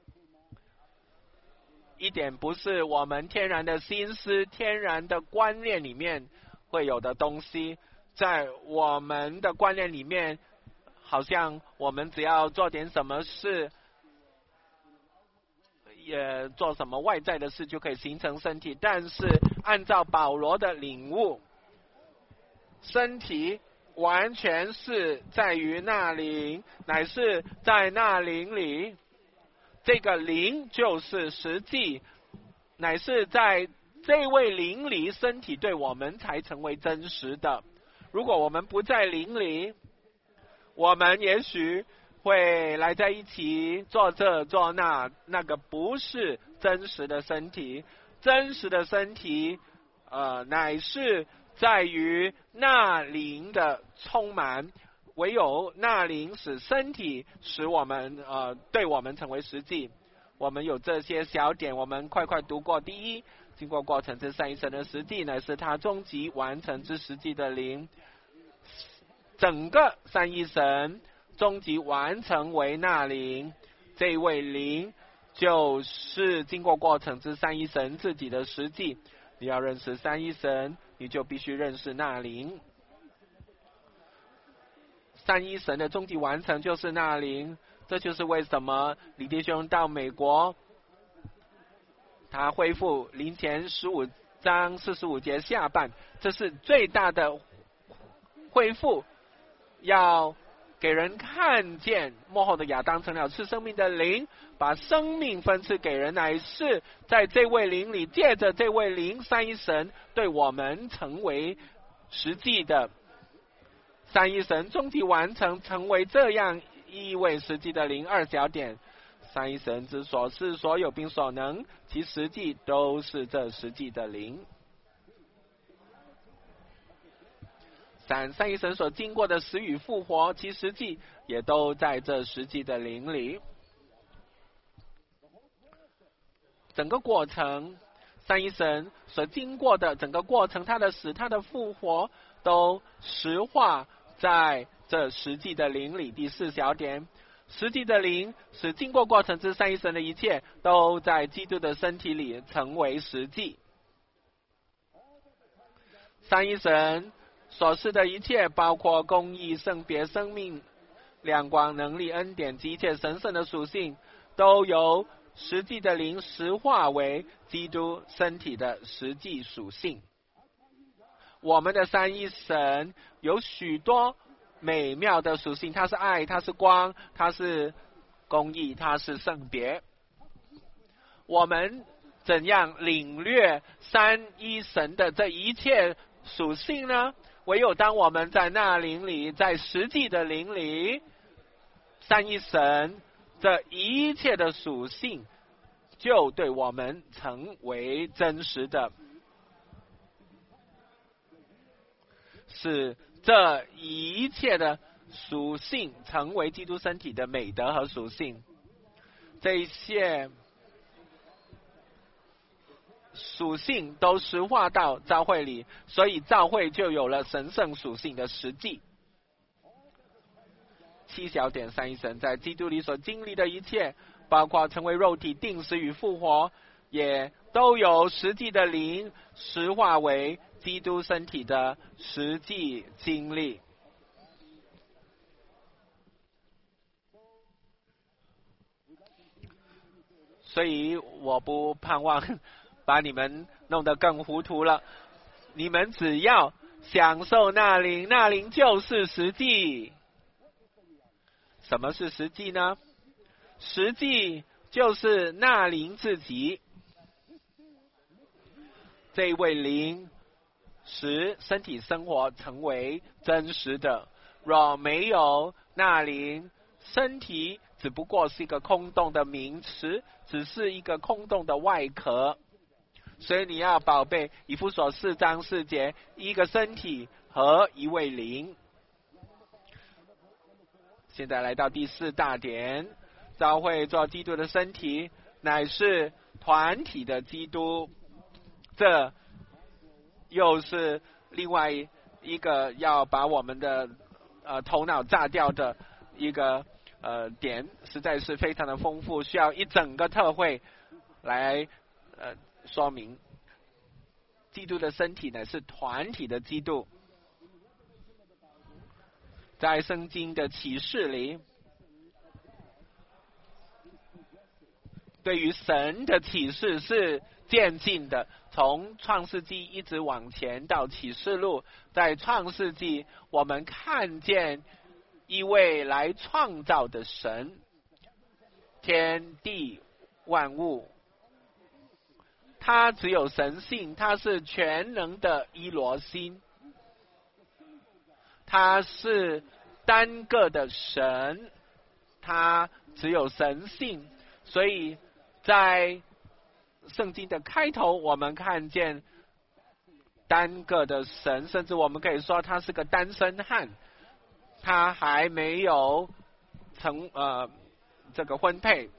一点不是我们天然的心思、天然的观念里面会有的东西。在我们的观念里面，好像我们只要做点什么事，也做什么外在的事就可以形成身体。但是按照保罗的领悟，身体完全是在于那灵，乃是在那灵里。这个灵就是实际，乃是在这位灵里，身体对我们才成为真实的。如果我们不在灵里，我们也许会来在一起做这做那，那个不是真实的身体。真实的身体，呃，乃是在于那灵的充满。唯有那灵使身体使我们呃对我们成为实际。我们有这些小点，我们快快读过。第一，经过过程之三一神的实际，乃是他终极完成之实际的灵。整个三一神终极完成为那灵，这位灵就是经过过程之三一神自己的实际。你要认识三一神，你就必须认识那灵。三一神的终极完成就是那灵，这就是为什么李弟兄到美国，他恢复林前十五章四十五节下半，这是最大的恢复，要给人看见末后的亚当成了赐生命的灵，把生命分赐给人，乃是在这位灵里，借着这位灵，三一神对我们成为实际的。三一神终极完成，成为这样一位实际的灵。二小点，三一神之所是所有并所能，其实际都是这实际的灵。三三一神所经过的死与复活，其实际也都在这实际的灵里。整个过程，三一神所经过的整个过程，他的死、他的复活，都实化在这实际的灵里。第四小点，实际的灵使经过过程之三一神的一切都在基督的身体里成为实际。 三一神所示的一切，包括公义、圣别、生命、亮光、能力、恩典及一切神圣的属性，都由实际的灵实化为基督身体的实际属性。我们的三一神有许多美妙的属性，它是爱，它是光，它是公义，它是圣别。我们怎样领略三一神的这一切属性呢？唯有当我们在那灵里，在实际的灵里，三一神这一切的属性就对我们成为真实的，使这一切的属性成为基督身体的美德和属性。这一切属性都实化到教会里，所以教会就有了神圣属性的实际。七小点三一神在基督里所经历的一切，包括成为肉体、定死与复活，也都由实际的灵实化为基督身体的实际经历。所以我不盼望把你们弄得更糊涂了，你们只要享受那灵，那灵就是实际。什么是实际呢？实际就是那灵自己，这位灵使身体生活成为真实的。若没有那灵，身体只不过是一个空洞的名词，只是一个空洞的外壳。所以你要宝贝以弗所四章四节，一个身体和一位灵。现在来到第四大点，教会做基督的身体，乃是团体的基督。这又是另外一个要把我们的呃头脑炸掉的一个呃点，实在是非常的丰富，需要一整个特会来呃说明。基督的身体乃是团体的基督。在圣经的启示里，对于神的启示是渐进的，从创世纪一直往前到启示录。在创世纪，我们看见一位来创造的神，天地万物，他只有神性，他是全能的伊罗心，他是单个的神，他只有神性。所以在圣经的开头，我们看见单个的神，甚至我们可以说他是个单身汉，他还没有成呃这个婚配。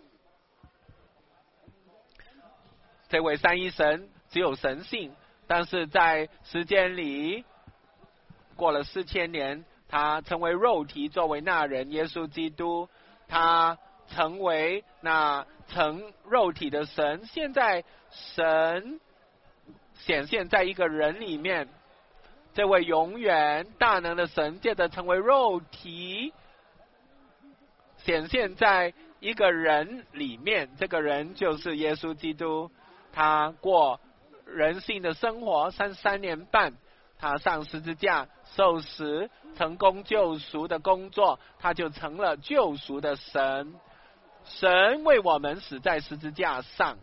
这位三一神只有神性，但是在时间里过了四千年，他成为肉体，作为那人耶稣基督，他成为那成肉体的神。现在神显现在一个人里面，这位永远大能的神借着成为肉体显现在一个人里面，这个人就是耶稣基督。他过人性的生活三十三年半，他上十字架受死，成功救赎的工作，他就成了救赎的神。神为我们死在十字架上，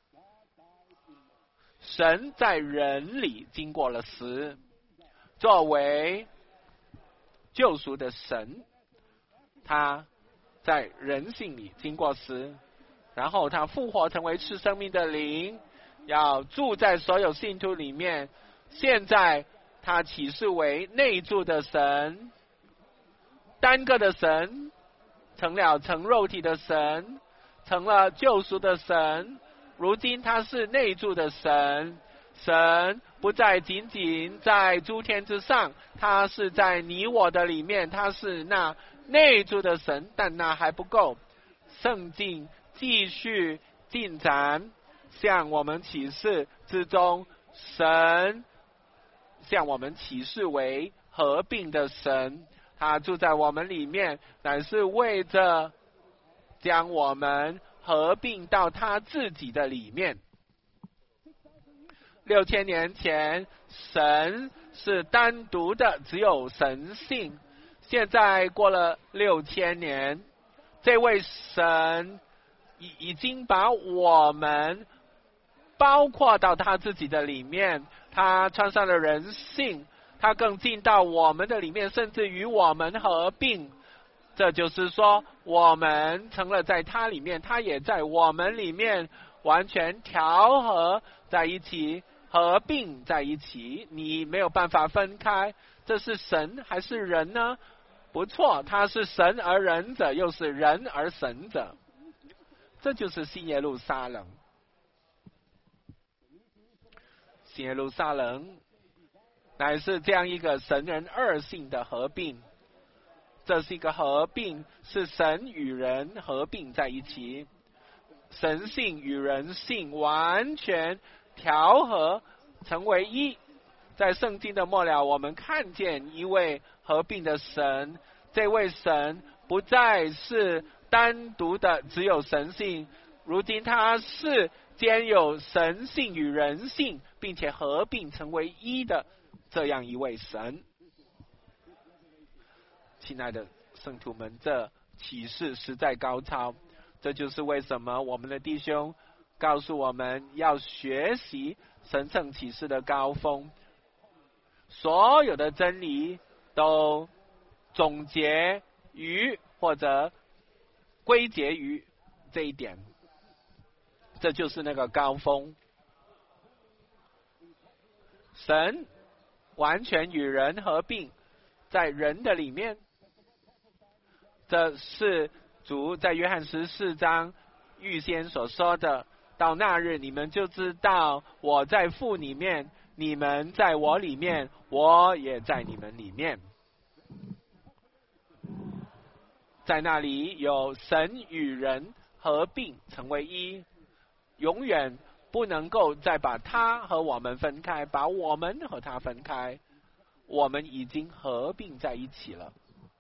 神在人里经过了死，作为救赎的神，他在人性里经过死，然后他复活成为赐生命的灵，要住在所有信徒里面。现在他启示为内住的神，单个的神，成了成肉体的神，成了救赎的神。如今他是内住的神，神不再仅仅在诸天之上，他是在你我的里面，他是那内住的神。但那还不够，圣经继续进展，向我们启示之中，神向我们启示为合并的神，他住在我们里面，乃是为着将我们合并到他自己的里面。六千年前，神是单独的，只有神性。现在过了六千年，这位神已已经把我们包括到他自己的里面，他穿上了人性，他更进到我们的里面，甚至与我们合并。这就是说，我们成了在他里面，他也在我们里面，完全调和在一起，合并在一起，你没有办法分开。这是神还是人呢？不错，他是神而人者，又是人而神者。这就是新耶路撒冷。新耶路撒冷乃是这样一个神人二性的合并。这是一个合并，是神与人合并在一起，神性与人性完全调和成为一。在圣经的末了，我们看见一位合并的神，这位神不再是单独的只有神性，如今他是兼有神性与人性，并且合并成为一的这样一位神。亲爱的圣徒们，这启示实在高超，这就是为什么我们的弟兄告诉我们要学习神圣启示的高峰，所有的真理都总结于或者归结于这一点，这就是那个高峰。神完全与人合并在人的里面，这是主在约翰十四章预先所说的，到那日你们就知道我在父里面，你们在我里面，我也在你们里面。在那里有神与人合并成为一，永远不能够再把他和我们分开，把我们和他分开，我们已经合并在一起了。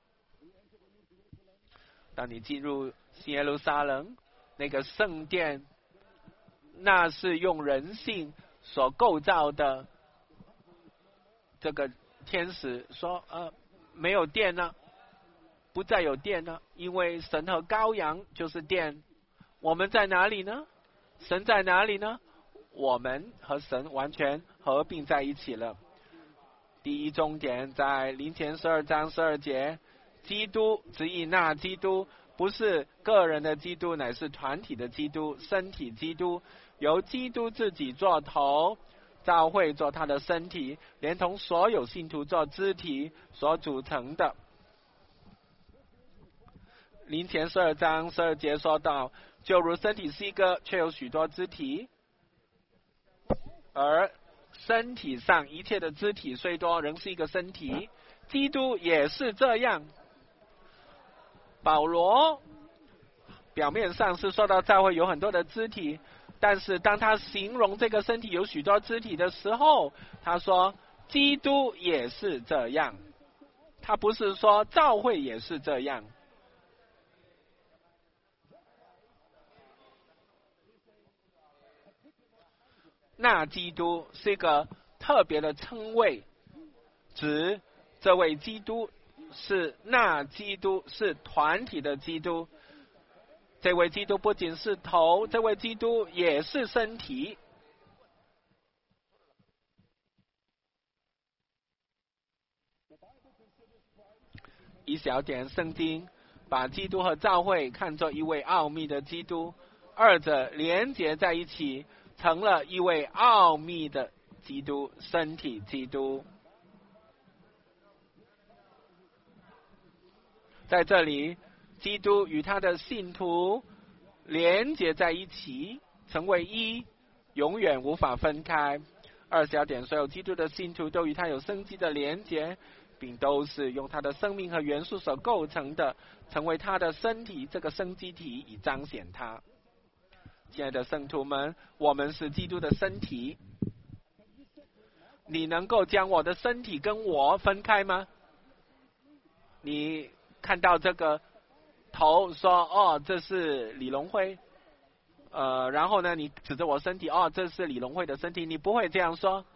当你进入新耶路撒冷那个圣殿，那是用人性所构造的。这个天使说呃，没有殿了，不再有殿了，因为神和羔羊就是殿。我们在哪里呢？神在哪里呢？我们和神完全合并在一起了。第一重点在林前十二章十二节，基督指引那基督，不是个人的基督，乃是团体的基督，身体基督，由基督自己做头，教会做他的身体，连同所有信徒做肢体所组成的。林前十二章十二节说到，就如身体是一个，却有许多肢体，而身体上一切的肢体虽多，仍是一个身体。基督也是这样。保罗表面上是说到教会有很多的肢体，但是当他形容这个身体有许多肢体的时候，他说基督也是这样，他不是说教会也是这样。那基督是一个特别的称谓，指这位基督是那基督，是团体的基督。这位基督不仅是头，这位基督也是身体。一小点，圣经把基督和教会看作一位奥秘的基督，二者连结在一起，成了一位奥秘的基督，身体基督。在这里，基督与他的信徒连结在一起，成为一，永远无法分开。二小点，所有基督的信徒都与他有生机的连结，并都是用他的生命和元素所构成的，成为他的身体，这个生机体以彰显他。亲爱的圣徒们，我们是基督的身体。 你能够将我的身体跟我分开吗？你看到这个头说，哦，这是李龙辉，呃，然后呢，你指着我身体，哦，这是李龙辉的身体，你不会这样说。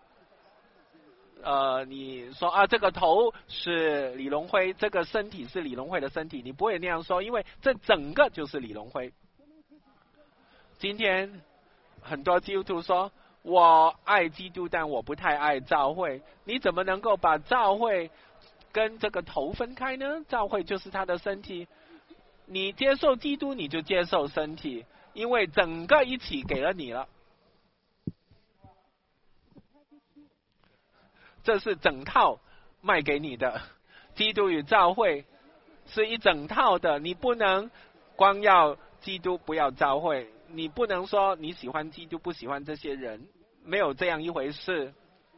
呃，你说啊，这个头是李龙辉，这个身体是李龙辉的身体，你不会那样说，因为这整个就是李龙辉。今天很多基督徒说，我爱基督，但我不太爱教会。你怎么能够把教会跟这个头分开呢？教会就是他的身体，你接受基督，你就接受身体，因为整个一起给了你了。这是整套卖给你的，基督与教会是一整套的，你不能光要基督不要教会，你不能说你喜欢基督不喜欢这些人，没有这样一回事。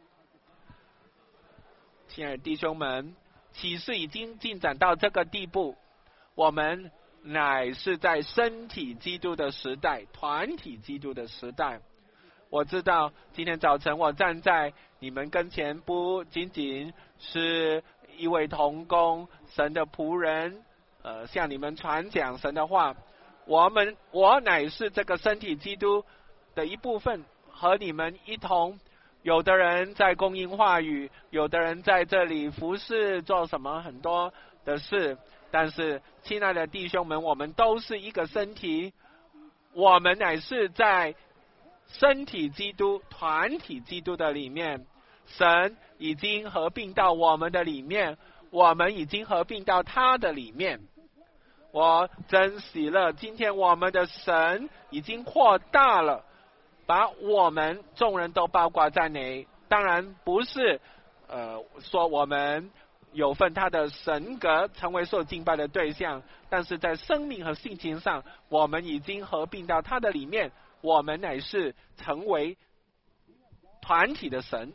亲爱的弟兄们，启示已经进展到这个地步，我们乃是在身体基督的时代，团体基督的时代。我知道今天早晨我站在你们跟前，不仅仅是一位同工，神的仆人，呃，向你们传讲神的话。我们我乃是这个身体基督的一部分，和你们一同。有的人在供应话语，有的人在这里服侍，做什么很多的事。但是，亲爱的弟兄们，我们都是一个身体，我们乃是在身体基督、团体基督的里面，神已经合并到我们的里面，我们已经合并到他的里面。我真喜乐，今天我们的神已经扩大了，把我们众人都包括在内。当然不是呃说我们有份他的神格，成为受敬拜的对象，但是在生命和性情上，我们已经合并到他的里面。我们乃是成为团体的神，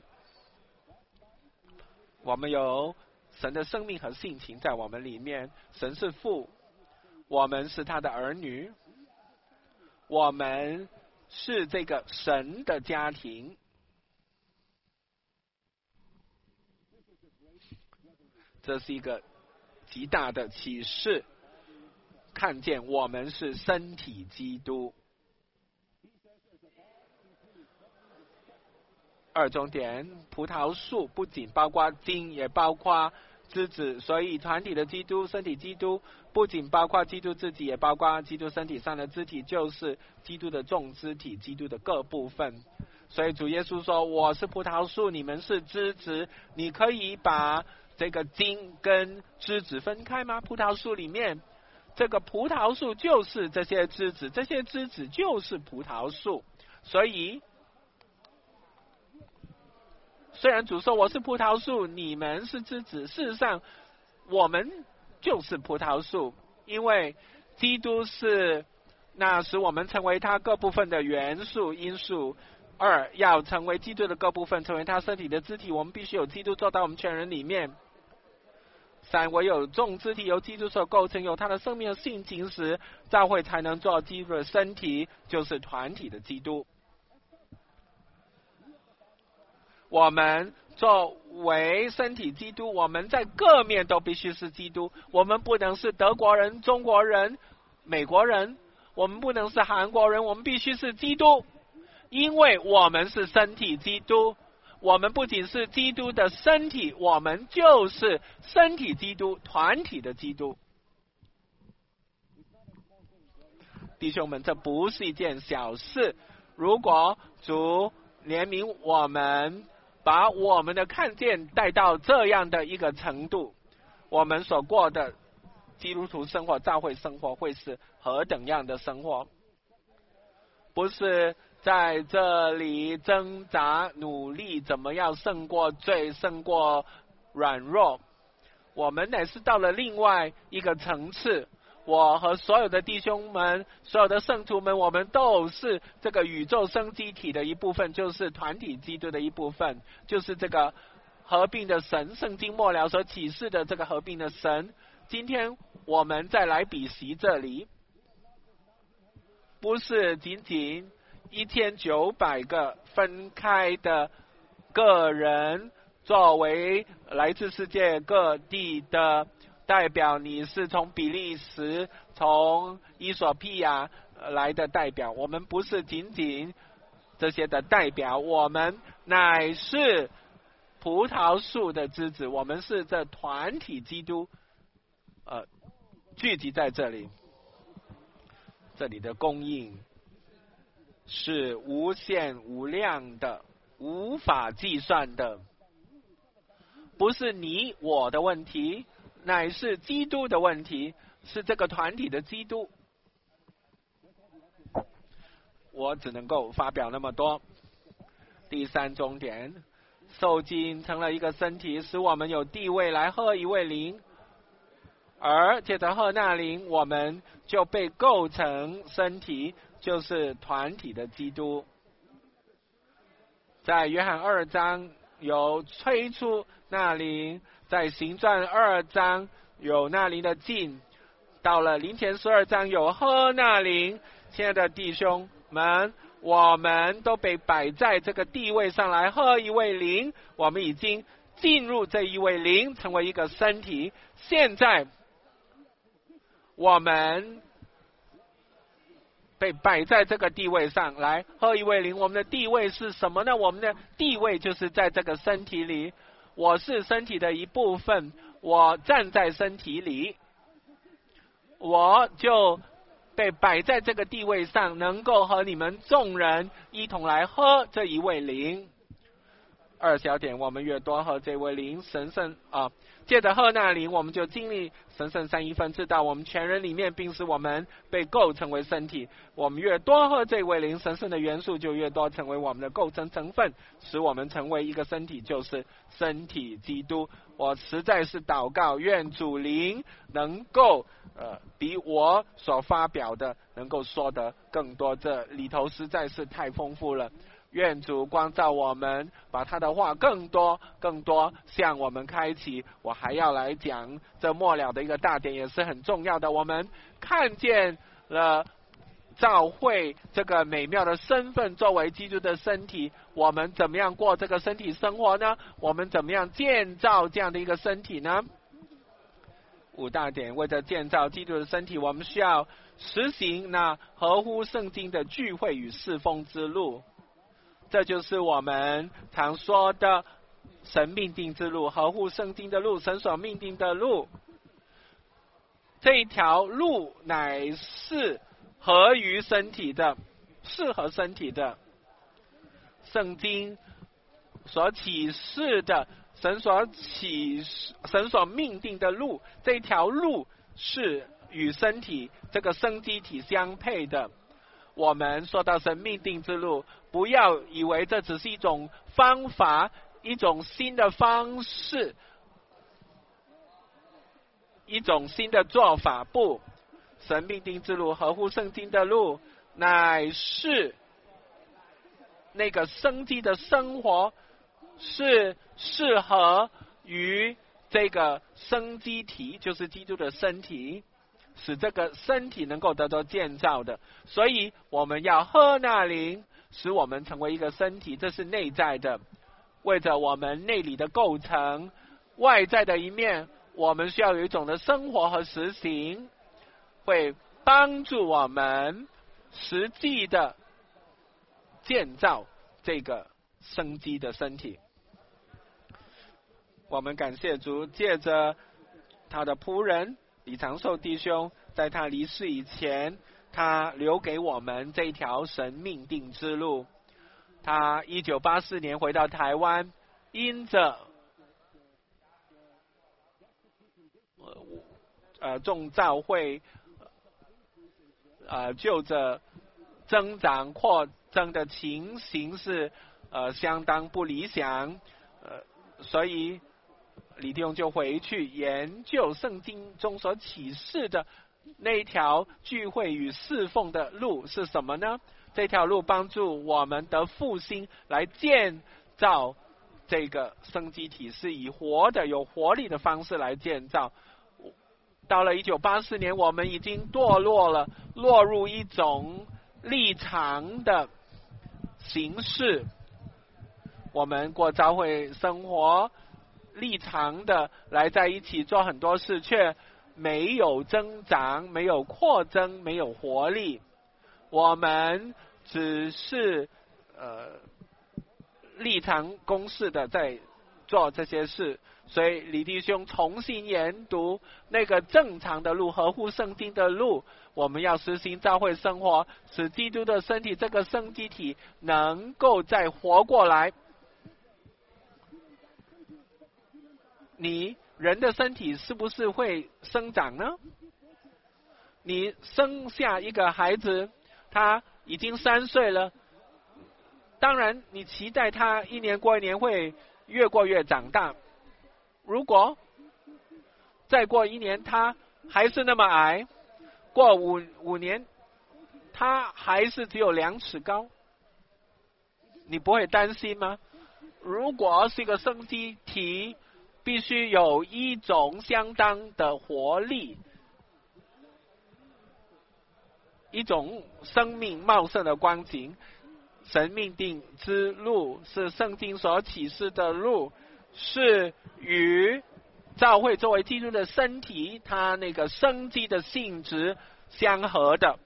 我们有神的生命和性情在我们里面。神是父，我们是他的儿女，我们是这个神的家庭。这是一个极大的启示，看见我们是身体基督。二重点，葡萄树不仅包括茎，也包括枝子，所以团体的基督、身体基督不仅包括基督自己，也包括基督身体上的肢体，就是基督的众肢体，基督的各部分。所以主耶稣说，我是葡萄树，你们是枝子。你可以把这个茎跟枝子分开吗？葡萄树里面，这个葡萄树就是这些枝子，这些枝子就是葡萄树。所以虽然主说我是葡萄树，你们是枝子，事实上我们就是葡萄树，因为基督是那使我们成为他各部分的元素因素。二，要成为基督的各部分，成为他身体的肢体，我们必须有基督做到我们全人里面。三，唯有众肢体由基督所构成，有他的生命和性情时，教会才能做基督的身体，就是团体的基督。我们作为身体基督，我们在各面都必须是基督。我们不能是德国人、中国人、美国人，我们不能是韩国人，我们必须是基督，因为我们是身体基督。我们不仅是基督的身体，我们就是身体基督、团体的基督。弟兄们，这不是一件小事。如果主怜悯我们，把我们的看见带到这样的一个程度，我们所过的基督徒生活、教会生活会是何等样的生活？不是在这里挣扎努力，怎么样胜过罪、胜过软弱。我们乃是到了另外一个层次。我和所有的弟兄们、所有的圣徒们，我们都是这个宇宙生机体的一部分，就是团体基督的一部分，就是这个合并的神。圣经末了所启示的这个合并的神。今天我们再来比习这里，不是仅仅一千九百个分开的个人，作为来自世界各地的代表，你是从比利时、从伊索比亚来的代表，我们不是仅仅这些的代表，我们乃是葡萄树的枝子，我们是这团体基督，呃，聚集在这里。这里的供应是无限无量的，无法计算的，不是你我的问题，乃是基督的问题，是这个团体的基督。我只能够发表那么多。第三重点，受精成了一个身体，使我们有地位来喝一位灵，而借着喝那灵，我们就被构成身体，就是团体的基督。在约翰二章有吹出那灵，在行传二章有那灵的进，到了林前十二章有喝那灵。亲爱的弟兄们，我们都被摆在这个地位上来喝一位灵，我们已经进入这一位灵，成为一个身体。现在我们被摆在这个地位上来喝一位灵，我们的地位是什么呢？我们的地位就是在这个身体里，我是身体的一部分，我站在身体里，我就被摆在这个地位上，能够和你们众人一同来喝这一位灵。二小点，我们越多喝这位灵，神圣啊，借着喝那灵，我们就经历神圣三一分，知道我们全人里面，并使我们被构成为身体。我们越多喝这位灵，神圣的元素就越多成为我们的构成成分，使我们成为一个身体，就是身体基督。我实在是祷告，愿主灵能够呃比我所发表的能够说得更多，这里头实在是太丰富了。愿主光照我们，把他的话更多更多向我们开启。我还要来讲这末了的一个大点，也是很重要的。我们看见了教会这个美妙的身份，作为基督的身体，我们怎么样过这个身体生活呢？我们怎么样建造这样的一个身体呢？五大点，为了建造基督的身体，我们需要实行那合乎圣经的聚会与侍奉之路。这就是我们常说的神命定之路，合乎圣经的路，神所命定的路。这一条路乃是合于身体的，适合身体的。圣经所启示的，神所启示神所命定的路，这一条路是与身体这个生机体相配的。我们说到神命定之路，不要以为这只是一种方法，一种新的方式，一种新的做法。不，神命定之路，合乎圣经的路，乃是那个生机的生活，是适合于这个生机体，就是基督的身体，使这个身体能够得到建造的。所以我们要喝那灵，使我们成为一个身体，这是内在的。为着我们内里的构成，外在的一面，我们需要有一种的生活和实行，会帮助我们实际的建造这个生机的身体。我们感谢主，借着他的仆人李长寿弟兄，在他离世以前，他留给我们这条神命定之路。他一九八四年回到台湾，因着呃众教会呃就着增长扩增的情形是呃相当不理想，呃所以李弟兄就回去研究圣经中所启示的那一条聚会与侍奉的路是什么呢？这条路帮助我们的复兴，来建造这个生机体，是以活的有活力的方式来建造。到了一九八四年，我们已经堕落了，落入一种立场的形式。 我们过教会生活，立常的来在一起做很多事，却没有增长，没有扩增，没有活力。我们只是呃立常公式的在做这些事。所以李弟兄重新研读那个正常的路，合乎圣经的路，我们要实行教会生活，使基督的身体这个生机体能够再活过来。你人的身体是不是会生长呢？你生下一个孩子，他已经三岁了，当然你期待他一年过一年会越过越长大。如果再过一年他还是那么矮，过五五年他还是只有两尺高，你不会担心吗？如果是一个生机体，必须有一种相当的活力，一种生命茂盛的光景。神命定之路是圣经所启示的路，是与教会作为基督的身体，它那个生机的性质相合的。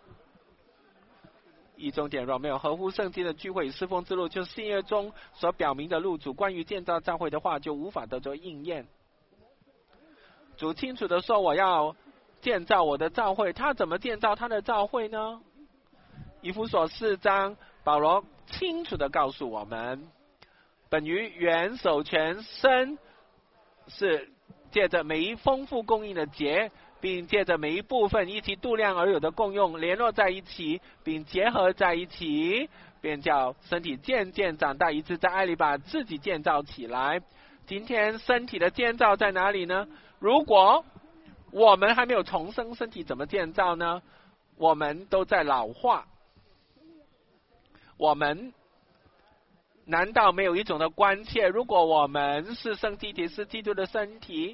一中点若没有合乎圣经的聚会与侍奉之路，就是新约中所表明的路。主关于建造教会的话就无法得着应验。主清楚的说，我要建造我的教会。他怎么建造他的教会呢？以弗所四章，保罗清楚的告诉我们，本于元首全身，是借着每一丰富供应的节，并借着每一部分一起度量而有的共用联络在一起，并结合在一起，便叫身体渐渐长大，以致在爱里把自己建造起来。今天身体的建造在哪里呢？如果我们还没有重生，身体怎么建造呢？我们都在老化。我们难道没有一种的关切？如果我们是圣基体，是基督的身体，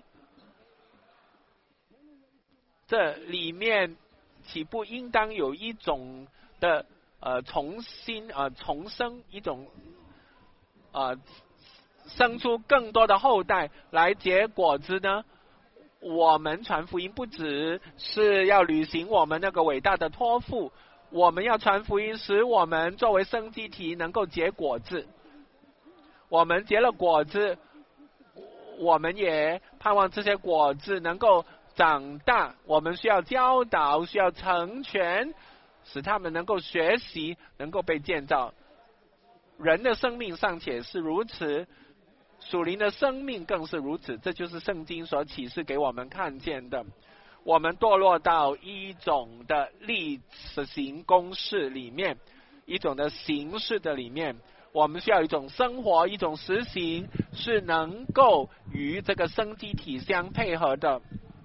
这里面岂不应当有一种的呃重新呃重生，一种呃生出更多的后代来结果子呢？我们传福音不只是要履行我们那个伟大的托付，我们要传福音，使我们作为生机体能够结果子。我们结了果子，我们也盼望这些果子能够长大。我们需要教导，需要成全，使他们能够学习，能够被建造。人的生命尚且是如此，属灵的生命更是如此。这就是圣经所启示给我们看见的。我们堕落到一种的例行公事里面，一种的形式的里面，我们需要一种生活，一种实行，是能够与这个生机体相配合的。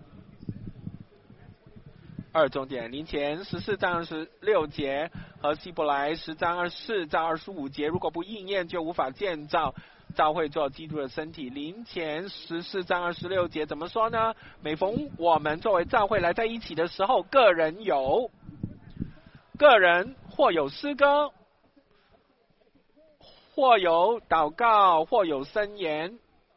二重点，林前十四章二十六节和希伯来十章二十四到二十五节，如果不应验，就无法建造教会做基督的身体。林前十四章二十六节怎么说呢？每逢我们作为教会来在一起的时候，个人有个人或有诗歌，或有祷告，或有箴言。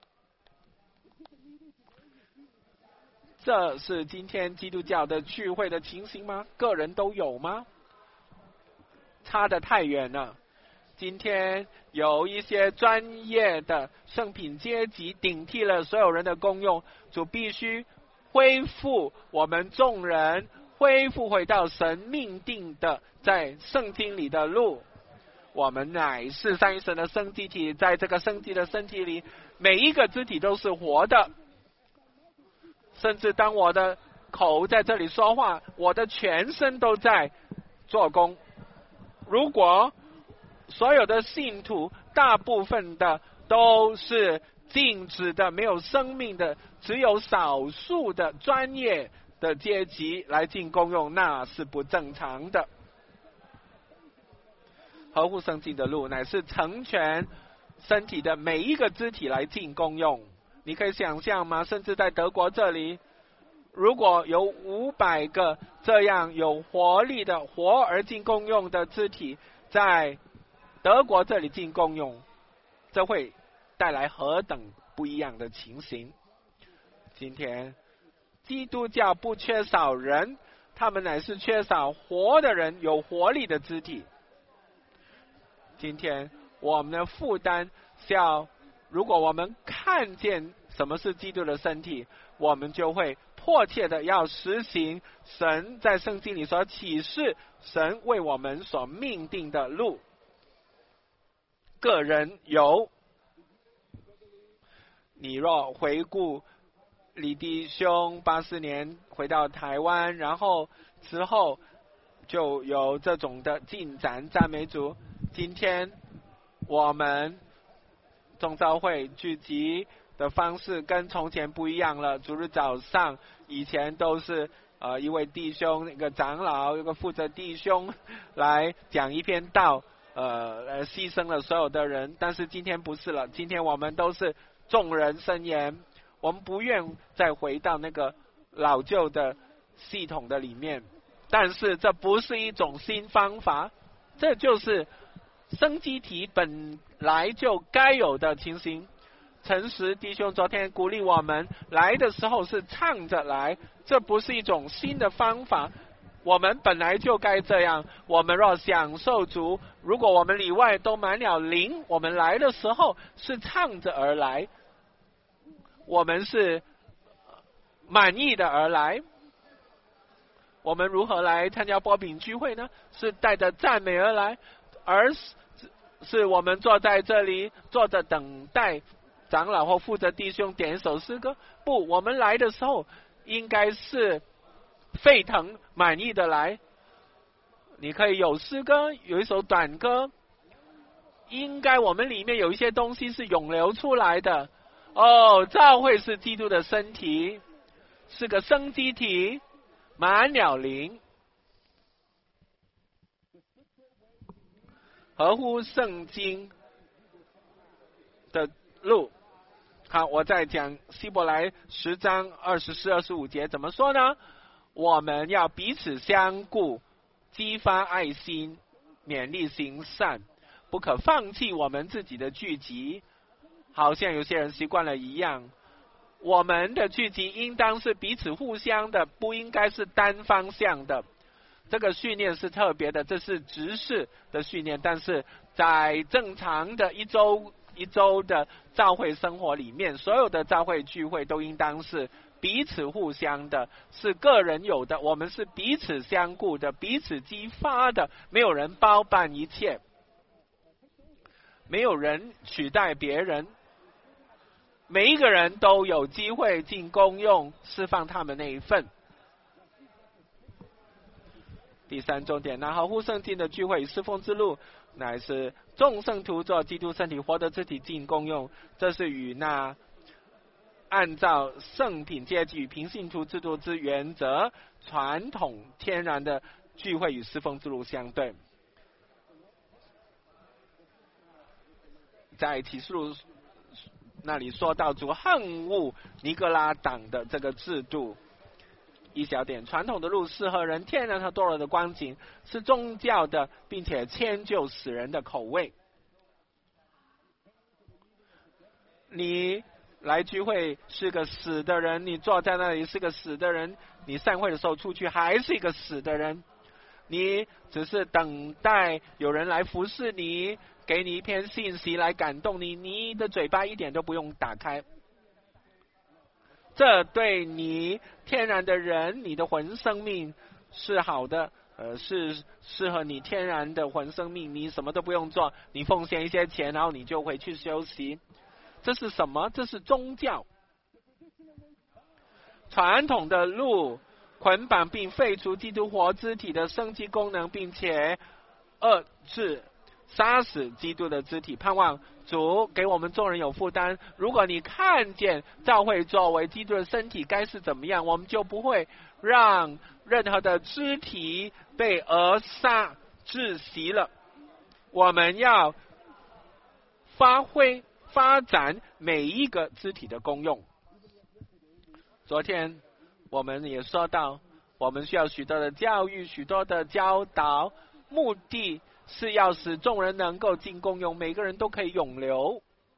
这是今天基督教的聚会的情形吗？个人都有吗？差得太远了。今天有一些专业的圣品阶级顶替了所有人的功用，主必须恢复我们众人，恢复回到神命定的在圣经里的路。我们乃是三一神的生机体，在这个生机的身体里，每一个肢体都是活的。甚至当我的口在这里说话，我的全身都在做工。如果所有的信徒大部分的都是静止的，没有生命的，只有少数的专业的阶级来进功用，那是不正常的。合乎圣经的路乃是成全身体的每一个肢体来进功用。你可以想象吗？甚至在德国这里，如果有五百个这样有活力的活而进功用的肢体在德国这里进功用， 这会带来何等不一样的情形。今天基督教不缺少人，他们乃是缺少活的人，有活力的肢体。今天我们的负担是要，如果我们看见什么是基督的身体，我们就会迫切的要实行神在圣经里所启示，神为我们所命定的路。个人有，你若回顾李弟兄八四年回到台湾，然后之后就有这种的进展，赞美主。今天我们众召会聚集的方式跟从前不一样了。主日早上以前都是呃一位弟兄，一个长老，一个负责弟兄来讲一篇道，呃牺牲了所有的人。但是今天不是了，今天我们都是众人申言。我们不愿再回到那个老旧的系统的里面，但是这不是一种新方法，这就是生机体本来就该有的情形。诚实弟兄昨天鼓励我们，来的时候是唱着来，这不是一种新的方法，我们本来就该这样。我们若享受主，如果我们里外都满了灵，我们来的时候是唱着而来，我们是满意的而来。我们如何来参加波饼聚会呢？是带着赞美而来，而是是我们坐在这里坐着等待长老或负责弟兄点一首诗歌？不，我们来的时候应该是沸腾满意的来。你可以有诗歌，有一首短歌，应该我们里面有一些东西是涌流出来的。哦，教会是基督的身体，是个生机体，满了灵，合乎圣经的路。好，我再讲希伯来十章二十四、二十五节怎么说呢？我们要彼此相顾，激发爱心，勉励行善，不可放弃我们自己的聚集，好像有些人习惯了一样。我们的聚集应当是彼此互相的，不应该是单方向的。这个训练是特别的，这是执事的训练，但是在正常的一周一周的教会生活里面，所有的教会聚会都应当是彼此互相的，是个人有的，我们是彼此相顾的，彼此激发的，没有人包办一切，没有人取代别人，每一个人都有机会尽功用，释放他们那一份。第三重点，那合乎圣经的聚会与侍奉之路，乃是众圣徒做基督身体活的肢体尽功用，这是与那按照圣品阶级与平信徒制度之原则传统天然的聚会与侍奉之路相对。在启示录那里说到主恨恶尼格拉党的这个制度。一小点，传统的路适合人天然和堕落的光景，是宗教的，并且迁就死人的口味。你来聚会是个死的人，你坐在那里是个死的人，你散会的时候出去还是一个死的人，你只是等待有人来服侍你，给你一篇信息来感动你，你的嘴巴一点都不用打开。这对你天然的人，你的魂生命是好的，呃，是适合你天然的魂生命，你什么都不用做，你奉献一些钱，然后你就回去休息。这是什么？这是宗教。传统的路捆绑并废除基督活肢体的生机功能，并且遏制杀死基督的肢体，盼望主给我们众人有负担。如果你看见教会作为基督的身体该是怎么样，我们就不会让任何的肢体被扼杀窒息了。我们要发挥发展每一个肢体的功用。昨天我们也说到，我们需要许多的教育，许多的教导，目的是要使众人能够尽功用，每个人都可以永留。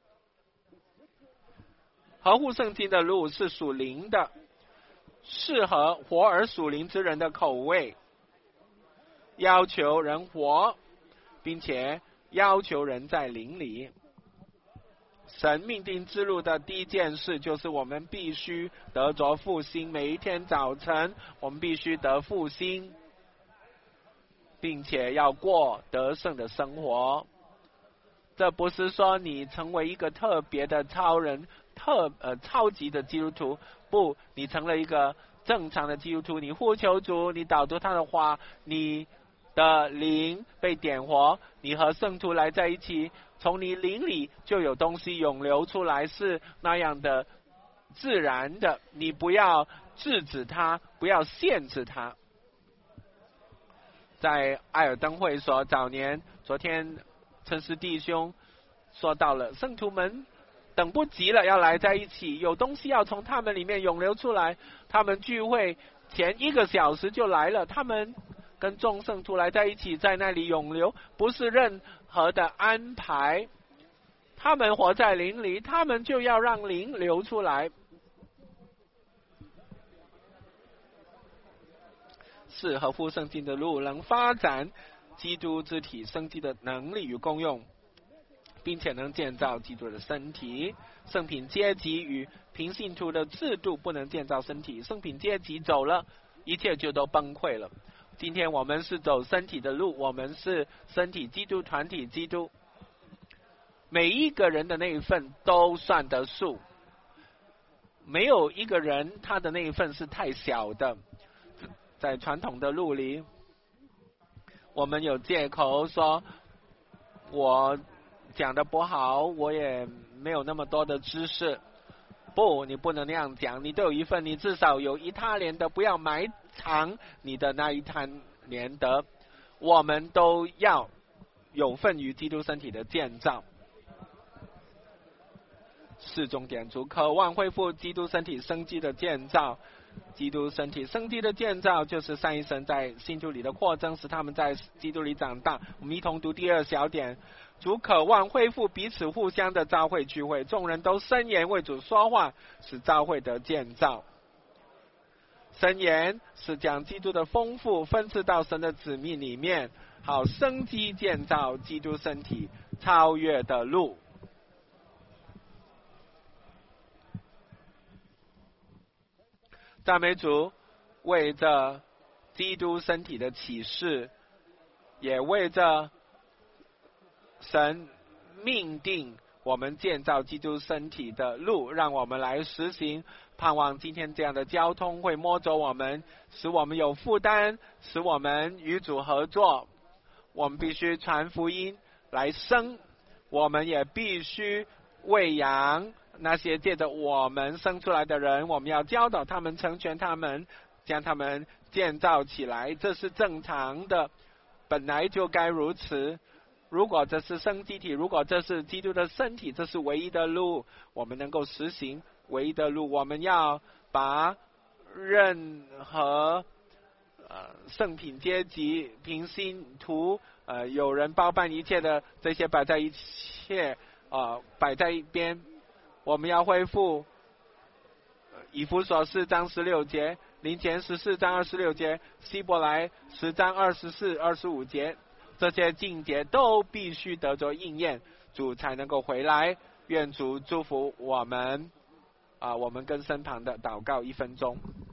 合乎圣经的路是属灵的，适合活而属灵之人的口味，要求人活，并且要求人在灵里。神命定之路的第一件事就是我们必须得着复兴，每一天早晨我们必须得复兴，并且要过得胜的生活。这不是说你成为一个特别的超人、特呃超级的基督徒，不，你成了一个正常的基督徒，你呼求主，你导读他的话，你的灵被点活，你和圣徒来在一起，从你灵里就有东西涌流出来，是那样的自然的，你不要制止它，不要限制它。在艾尔登会所早年，昨天陈氏弟兄说到了，圣徒们等不及了，要来在一起，有东西要从他们里面涌流出来。他们聚会前一个小时就来了，他们跟众圣徒来在一起，在那里涌流，不是任何的安排。他们活在灵里，他们就要让灵流出来。是合乎圣经的路，能发展基督之体生机的能力与功用，并且能建造基督的身体。圣品阶级与平信徒的制度不能建造身体，圣品阶级走了，一切就都崩溃了。今天我们是走身体的路，我们是身体基督，团体基督，每一个人的那一份都算得数，没有一个人他的那一份是太小的。在传统的路里，我们有借口说我讲的不好，我也没有那么多的知识。不，你不能那样讲，你都有一份，你至少有一他连得，不要埋藏你的那一他连得。我们都要有份于基督身体的建造。四重点主渴望恢复基督身体生机的建造。基督身体生机的建造，就是三一神在信徒里的扩增，使他们在基督里长大。我们一同读第二小点，主渴望恢复彼此互相的召会聚会，众人都申言为主说话，使召会的建造。申言是将基督的丰富分赐到神的子民里面，好生机建造基督身体超越的路。赞美主，为着基督身体的启示，也为着神命定我们建造基督身体的路，让我们来实行。盼望今天这样的交通会摸着我们，使我们有负担，使我们与主合作。我们必须传福音来生，我们也必须喂养那些借着我们生出来的人，我们要教导他们，成全他们，将他们建造起来，这是正常的，本来就该如此。如果这是生机体，如果这是基督的身体，这是唯一的路，我们能够实行唯一的路。我们要把任何呃圣品阶级、平信徒、呃有人包办一切的这些摆在一切呃摆在一边。我们要恢复以弗所四章十六节，林前十四章二十六节，希伯来十章二十四、二十五节，这些经节都必须得着应验，主才能够回来。愿主祝福我们啊！我们跟身旁的祷告一分钟。